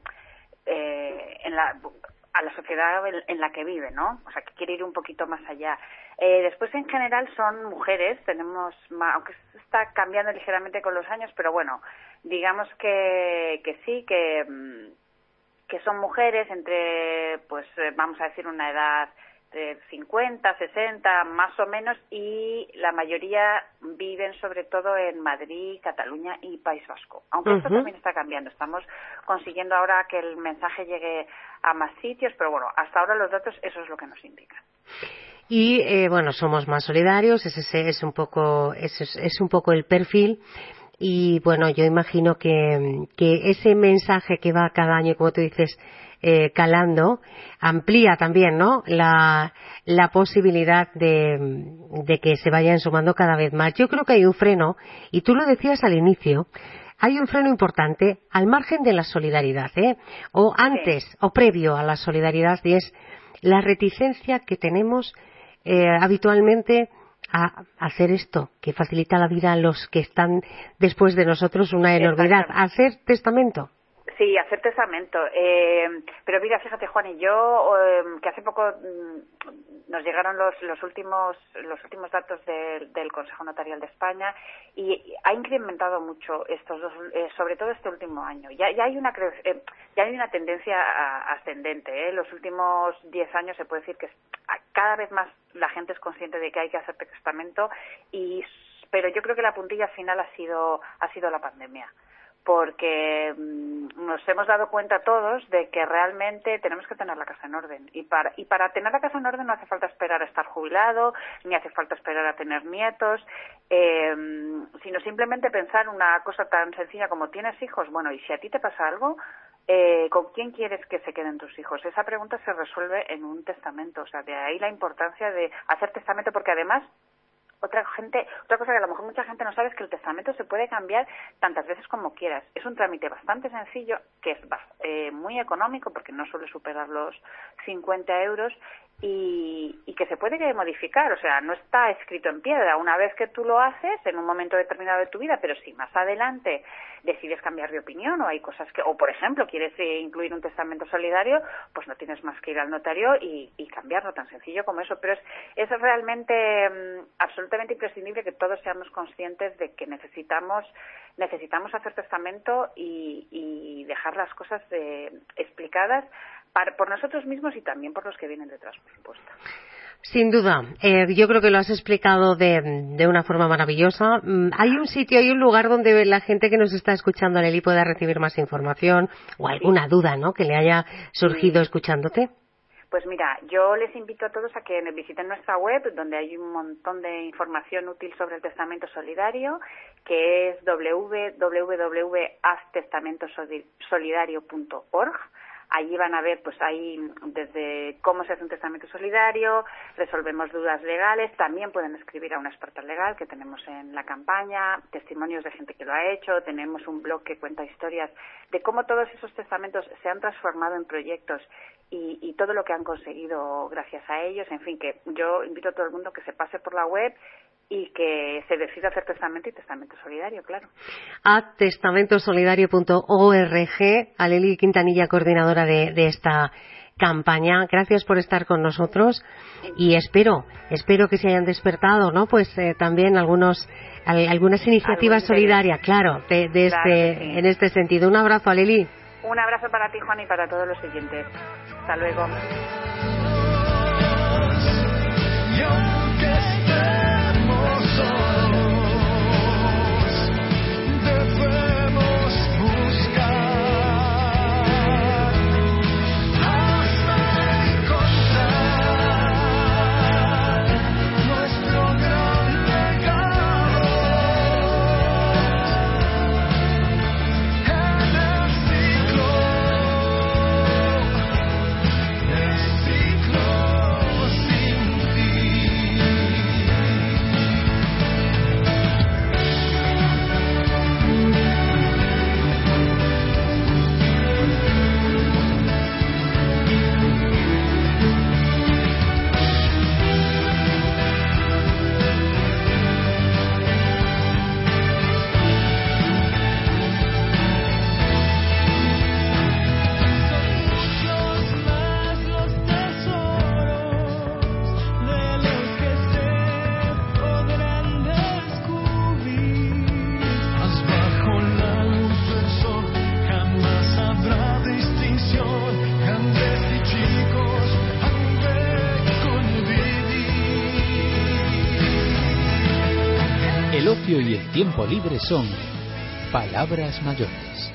[SPEAKER 8] a la sociedad en la que vive, ¿no? O sea, que quiere ir un poquito más allá. Después, en general, son mujeres. Tenemos, aunque está cambiando ligeramente con los años, pero bueno, digamos que sí, que son mujeres entre, pues vamos a decir, una edad de 50, 60, más o menos, y la mayoría viven sobre todo en Madrid, Cataluña y País Vasco. Aunque esto también está cambiando. Estamos consiguiendo ahora que el mensaje llegue a más sitios, pero bueno, hasta ahora los datos eso es lo que nos indican.
[SPEAKER 2] Y bueno, somos más solidarios, ese es un poco el perfil. Y bueno, yo imagino que ese mensaje que va cada año, como tú dices, calando, amplía también, ¿no?, la posibilidad de que se vayan sumando cada vez más. Yo creo que hay un freno, y tú lo decías al inicio, hay un freno importante al margen de la solidaridad, o antes, o previo a la solidaridad, y es la reticencia que tenemos habitualmente a hacer esto, que facilita la vida a los que están después de nosotros, una enormidad, hacer testamento.
[SPEAKER 8] Sí, hacer testamento. Pero mira, fíjate, Juan, y yo, que hace poco nos llegaron los últimos datos del Consejo Notarial de España, y ha incrementado mucho estos dos, sobre todo este último año. Ya hay una tendencia ascendente. Los últimos 10 años se puede decir que cada vez más la gente es consciente de que hay que hacer testamento, pero yo creo que la puntilla final ha sido la pandemia, porque nos hemos dado cuenta todos de que realmente tenemos que tener la casa en orden, y para tener la casa en orden no hace falta esperar a estar jubilado, ni hace falta esperar a tener nietos, sino simplemente pensar una cosa tan sencilla como: ¿tienes hijos? Bueno, y si a ti te pasa algo, ¿con quién quieres que se queden tus hijos? Esa pregunta se resuelve en un testamento. O sea, de ahí la importancia de hacer testamento, porque además otra cosa que a lo mejor mucha gente no sabe es que el testamento se puede cambiar tantas veces como quieras. Es un trámite bastante sencillo, que es muy económico, porque no suele superar los 50 euros, y que se puede modificar. O sea, no está escrito en piedra. Una vez que tú lo haces en un momento determinado de tu vida, pero si más adelante decides cambiar de opinión, o hay cosas o por ejemplo quieres incluir un testamento solidario, pues no tienes más que ir al notario y cambiarlo, tan sencillo como eso. Pero es realmente absolutamente imprescindible que todos seamos conscientes de que necesitamos hacer testamento y dejar las cosas explicadas por nosotros mismos y también por los que vienen detrás, por supuesto.
[SPEAKER 2] Sin duda, yo creo que lo has explicado de una forma maravillosa. ¿Hay un sitio, hay un lugar donde la gente que nos está escuchando, Aleli, pueda recibir más información o alguna duda, ¿no?, que le haya surgido escuchándote?
[SPEAKER 8] Pues mira, yo les invito a todos a que visiten nuestra web, donde hay un montón de información útil sobre el testamento solidario, que es www.haztestamentosolidario.org. Allí van a ver, pues ahí desde cómo se hace un testamento solidario, resolvemos dudas legales, también pueden escribir a una experta legal que tenemos en la campaña, testimonios de gente que lo ha hecho, tenemos un blog que cuenta historias de cómo todos esos testamentos se han transformado en proyectos y todo lo que han conseguido gracias a ellos. En fin, que yo invito a todo el mundo que se pase por la web y que se decida hacer testamento y testamento solidario, claro.
[SPEAKER 2] A testamentosolidario.org. Aleli Quintanilla, coordinadora de esta campaña, gracias por estar con nosotros, y espero que se hayan despertado, ¿no?, pues también algunas iniciativas solidarias, claro, en este sentido. Un abrazo, Aleli.
[SPEAKER 8] Un abrazo para ti, Juan, y para todos los oyentes. Hasta luego.
[SPEAKER 9] Y aunque estemos solos, debemos buscar hasta encontrar nuestro gran legado en el ciclo sin fin.
[SPEAKER 4] El ocio y el tiempo libre son palabras mayores.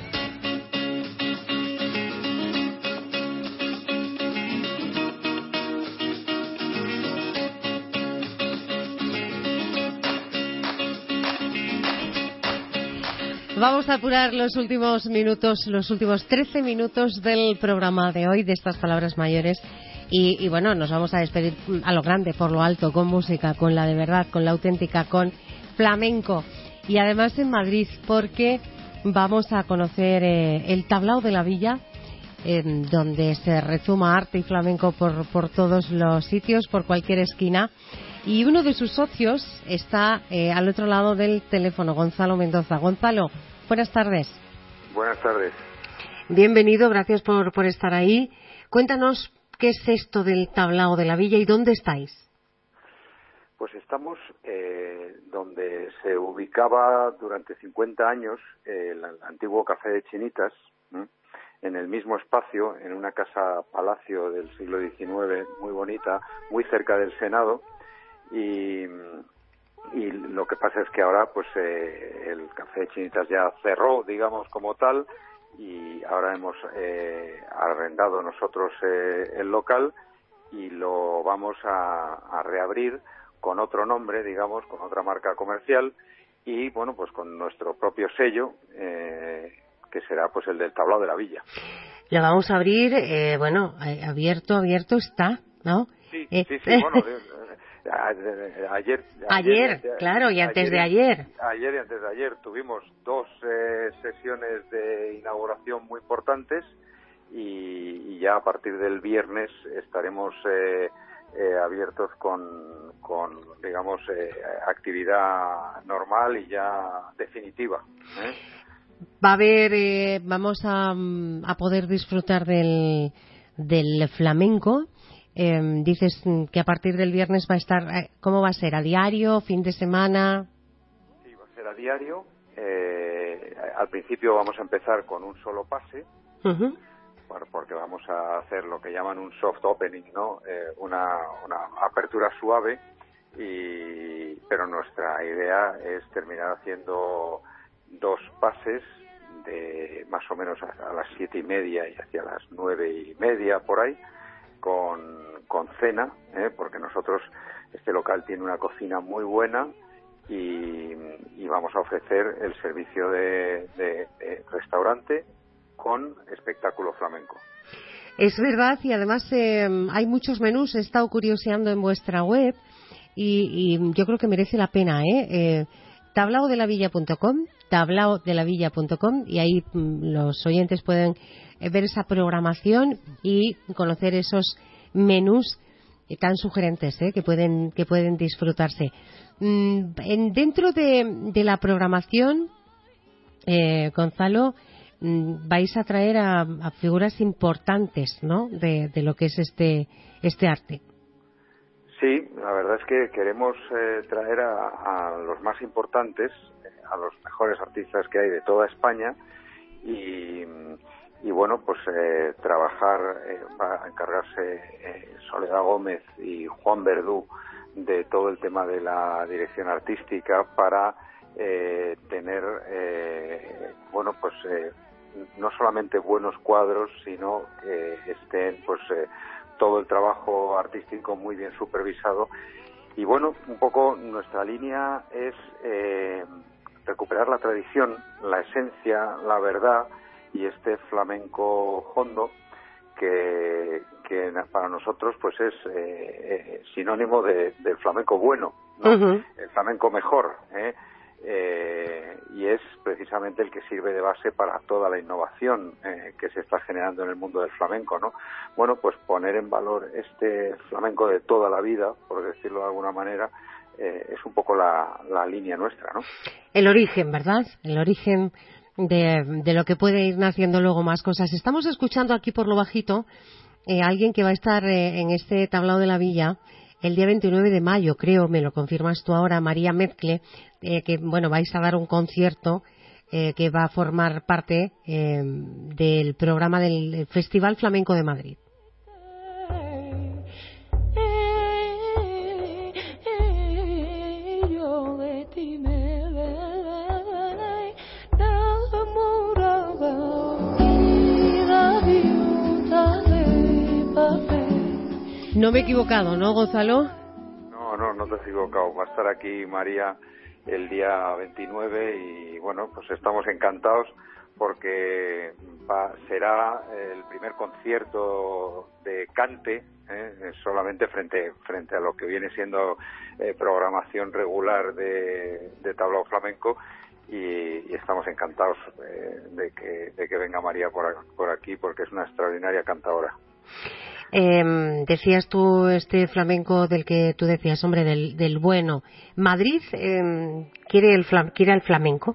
[SPEAKER 2] Vamos a apurar los últimos minutos, los últimos 13 minutos del programa de hoy, de estas palabras mayores. Y bueno, nos vamos a despedir a lo grande, por lo alto, con música, con la de verdad, con la auténtica, con flamenco. Y además en Madrid, porque vamos a conocer el Tablao de la Villa, donde se rezuma arte y flamenco por todos los sitios, por cualquier esquina. Y uno de sus socios está al otro lado del teléfono, Gonzalo Mendoza. Gonzalo, buenas tardes.
[SPEAKER 10] Buenas tardes.
[SPEAKER 2] Bienvenido, gracias por estar ahí. Cuéntanos qué es esto del Tablao de la Villa y dónde estáis.
[SPEAKER 10] Pues estamos donde se ubicaba durante 50 años el antiguo Café de Chinitas, en el mismo espacio, en una casa palacio del siglo XIX, muy bonita, muy cerca del Senado. Y lo que pasa es que ahora pues el Café de Chinitas ya cerró, digamos, como tal, y ahora hemos arrendado nosotros el local y lo vamos a reabrir con otro nombre, digamos, con otra marca comercial y, bueno, pues con nuestro propio sello, que será pues el del Tablao de la Villa.
[SPEAKER 2] Lo vamos a abrir, abierto está, ¿no?
[SPEAKER 10] Sí, bueno... Ayer,
[SPEAKER 2] claro, y antes de ayer.
[SPEAKER 10] Ayer y antes de ayer tuvimos dos sesiones de inauguración muy importantes y ya a partir del viernes estaremos abiertos con digamos, actividad normal y ya definitiva.
[SPEAKER 2] Va a haber, vamos a poder disfrutar del flamenco. Dices que a partir del viernes va a estar, ¿cómo va a ser? ¿A diario? ¿Fin de semana?
[SPEAKER 10] Sí, va a ser a diario. Al principio vamos a empezar con un solo pase, porque vamos a hacer lo que llaman un soft opening, ¿no? Una apertura suave, pero nuestra idea es terminar haciendo dos pases de más o menos a las 7:30 y hacia las 9:30 por ahí, con cena, porque nosotros, este local tiene una cocina muy buena y vamos a ofrecer el servicio de restaurante con espectáculo flamenco.
[SPEAKER 2] Es verdad, y además hay muchos menús. He estado curioseando en vuestra web y yo creo que merece la pena, tablaodelavilla.com, y ahí los oyentes pueden ver esa programación y conocer esos menús tan sugerentes que pueden disfrutarse. Dentro de la programación, Gonzalo, vais a traer a figuras importantes, ¿no?, de lo que es este arte.
[SPEAKER 10] Sí, la verdad es que queremos traer a los más importantes, a los mejores artistas que hay de toda España, y y bueno, pues trabajar, va a encargarse Soledad Gómez y Juan Verdú de todo el tema de la dirección artística para tener, bueno, pues no solamente buenos cuadros, sino que estén, pues, todo el trabajo artístico muy bien supervisado. Y bueno, un poco nuestra línea es recuperar la tradición, la esencia, la verdad y este flamenco hondo que para nosotros pues es sinónimo del flamenco bueno, ¿no?
[SPEAKER 2] Uh-huh.
[SPEAKER 10] El flamenco mejor, y es precisamente el que sirve de base para toda la innovación que se está generando en el mundo del flamenco, ¿no? Bueno, pues poner en valor este flamenco de toda la vida, por decirlo de alguna manera, es un poco la línea nuestra, ¿no?
[SPEAKER 2] El origen, ¿verdad? El origen de lo que puede ir naciendo luego más cosas. Estamos escuchando aquí por lo bajito alguien que va a estar en este tablao de la Villa el día 29 de mayo, creo, me lo confirmas tú ahora, María Mezcle, que, bueno, vais a dar un concierto que va a formar parte del programa del Festival Flamenco de Madrid. No me he equivocado, ¿no, Gonzalo?
[SPEAKER 10] No te has equivocado. Va a estar aquí María el día 29 y bueno, pues estamos encantados porque será el primer concierto de cante, solamente frente a lo que viene siendo programación regular de tablao flamenco, y estamos encantados de que venga María por aquí porque es una extraordinaria cantadora.
[SPEAKER 2] Decías tú este flamenco del que tú decías, hombre, del bueno. ¿Madrid quiere el flamenco?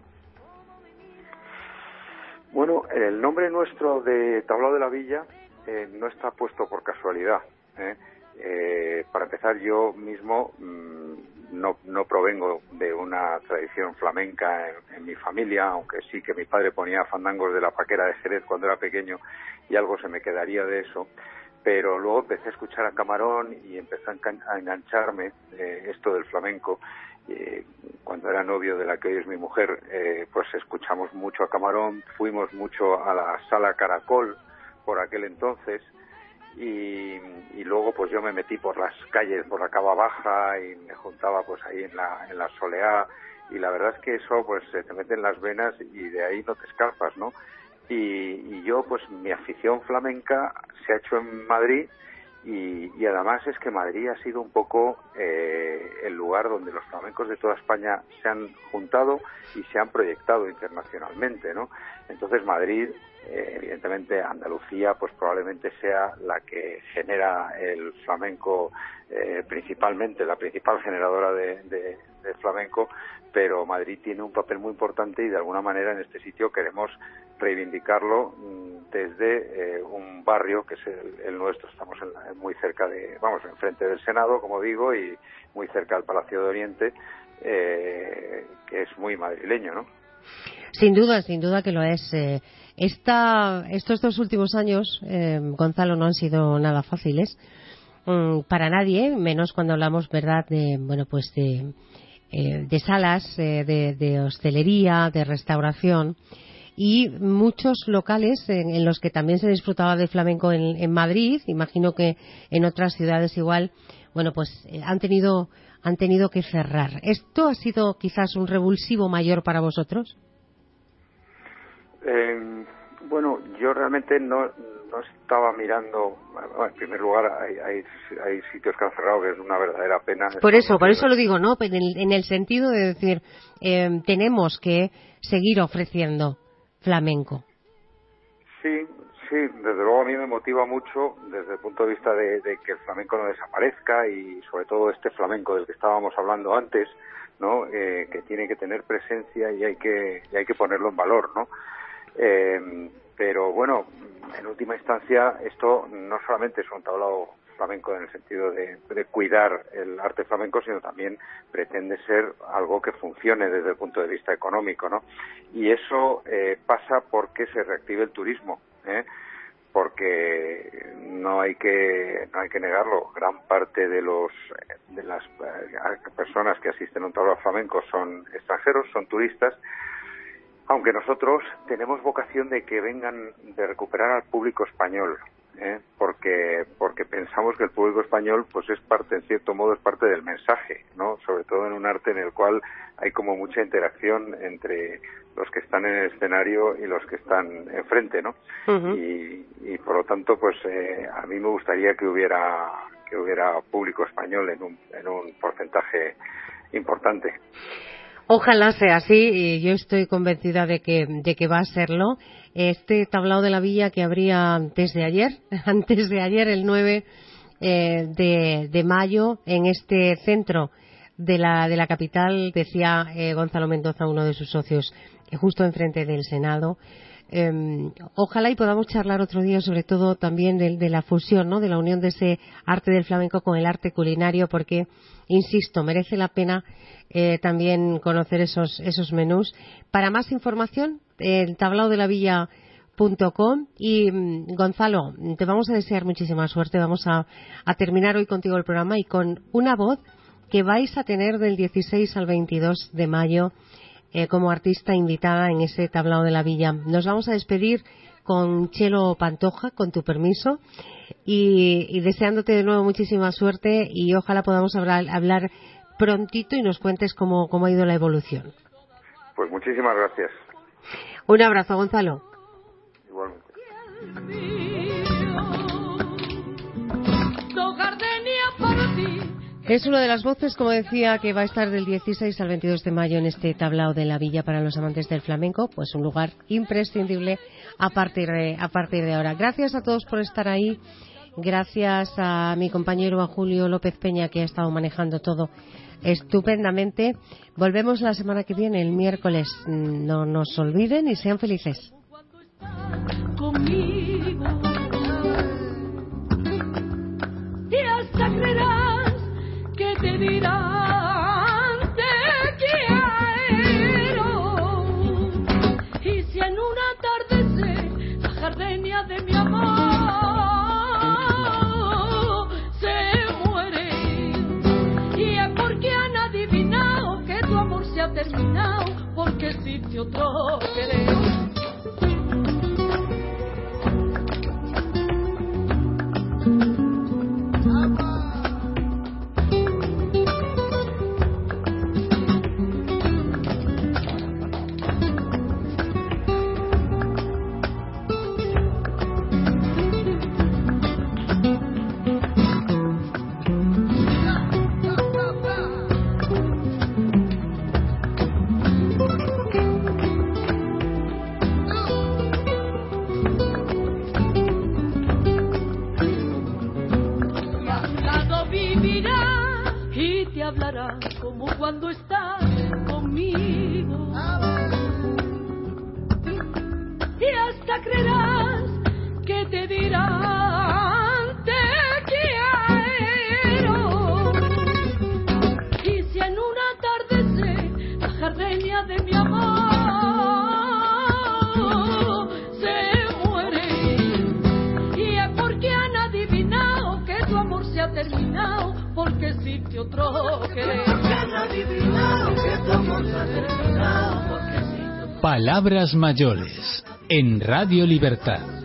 [SPEAKER 10] Bueno, el nombre nuestro de Tablao de la Villa no está puesto por casualidad. Para empezar, yo mismo no provengo de una tradición flamenca en mi familia, aunque sí que mi padre ponía fandangos de la Paquera de Jerez cuando era pequeño y algo se me quedaría de eso. Pero luego empecé a escuchar a Camarón y empecé a engancharme esto del flamenco. Cuando era novio de la que hoy es mi mujer, pues escuchamos mucho a Camarón, fuimos mucho a la Sala Caracol por aquel entonces, y luego pues yo me metí por las calles, por la Cava Baja, y me juntaba pues ahí en la Soleá, y la verdad es que eso pues se te mete en las venas y de ahí no te escapas, ¿no? Y yo, pues mi afición flamenca se ha hecho en Madrid y además es que Madrid ha sido un poco el lugar donde los flamencos de toda España se han juntado y se han proyectado internacionalmente, ¿no? Entonces Madrid, evidentemente Andalucía, pues probablemente sea la que genera el flamenco principalmente, la principal generadora de flamenco, pero Madrid tiene un papel muy importante y de alguna manera en este sitio queremos reivindicarlo desde un barrio que es el nuestro. Estamos muy cerca enfrente del Senado, como digo, y muy cerca del Palacio de Oriente, que es muy madrileño, ¿no?
[SPEAKER 2] Sin duda que lo es. Estos 2 últimos años, Gonzalo, no han sido nada fáciles para nadie, menos cuando hablamos, verdad, de salas, de hostelería, de restauración, y muchos locales en los que también se disfrutaba del flamenco en Madrid, imagino que en otras ciudades igual, bueno, pues han tenido que cerrar. ¿Esto ha sido quizás un revulsivo mayor para vosotros?
[SPEAKER 10] Bueno, yo realmente no estaba mirando. Bueno, en primer lugar, hay sitios que han cerrado, que es una verdadera pena.
[SPEAKER 2] Por eso lo digo, ¿no? En el sentido de decir, tenemos que seguir ofreciendo flamenco.
[SPEAKER 10] Sí, desde luego a mí me motiva mucho desde el punto de vista de que el flamenco no desaparezca, y sobre todo este flamenco del que estábamos hablando antes, ¿no? Que tiene que tener presencia y hay que ponerlo en valor, ¿no? Pero bueno, en última instancia esto no solamente es un tablao flamenco en el sentido de cuidar el arte flamenco, sino también pretende ser algo que funcione desde el punto de vista económico, ¿no? Y eso pasa porque se reactive el turismo. porque no hay que negarlo, gran parte de las personas que asisten a un tablao flamenco son extranjeros, son turistas, aunque nosotros tenemos vocación de que vengan, de recuperar al público español, porque pensamos que el público español pues es parte, en cierto modo es parte del mensaje, ¿no? Sobre todo en un arte en el cual hay como mucha interacción entre los que están en el escenario y los que están enfrente, ¿no? Uh-huh. Y por lo tanto pues a mí me gustaría que hubiera público español en un porcentaje importante.
[SPEAKER 2] Ojalá sea así, y yo estoy convencida de que va a serlo. Este tablao de la Villa que abría antes de ayer, el 9 de mayo, en este centro de la capital, decía Gonzalo Mendoza, uno de sus socios, justo enfrente del Senado. Ojalá y podamos charlar otro día sobre todo también de la fusión, ¿no?, de la unión de ese arte del flamenco con el arte culinario, porque, insisto, merece la pena también conocer esos menús. Para más información, el tablaodelavilla.com. Y Gonzalo, te vamos a desear muchísima suerte. Vamos a terminar hoy contigo el programa y con una voz que vais a tener del 16 al 22 de mayo como artista invitada en ese tablao de la Villa. Nos vamos a despedir con Chelo Pantoja, con tu permiso, y deseándote de nuevo muchísima suerte, y ojalá podamos hablar prontito y nos cuentes cómo ha ido la evolución.
[SPEAKER 10] Pues muchísimas gracias.
[SPEAKER 2] Un abrazo, Gonzalo.
[SPEAKER 10] Igualmente.
[SPEAKER 2] Es una de las voces, como decía, que va a estar del 16 al 22 de mayo en este tablao de la Villa para los amantes del flamenco, pues un lugar imprescindible a partir de ahora. Gracias a todos por estar ahí. Gracias a mi compañero, a Julio López Peña, que ha estado manejando todo estupendamente. Volvemos la semana que viene, el miércoles. No nos olviden y sean felices.
[SPEAKER 6] Conmigo, y hasta creerás que te dirán te quiero. Y si en un atardecer la gardenia de mi amor se muere, y es porque han adivinado que tu amor se ha terminado, porque existe otro querer. Hablará como cuando estás conmigo, y hasta creerás que te dirán te quiero. Y si en un atardecer la gardenia de mi amor se muere, y es porque han adivinado que tu amor se ha terminado, porque existe otro querer.
[SPEAKER 4] Palabras mayores en Radio Libertad.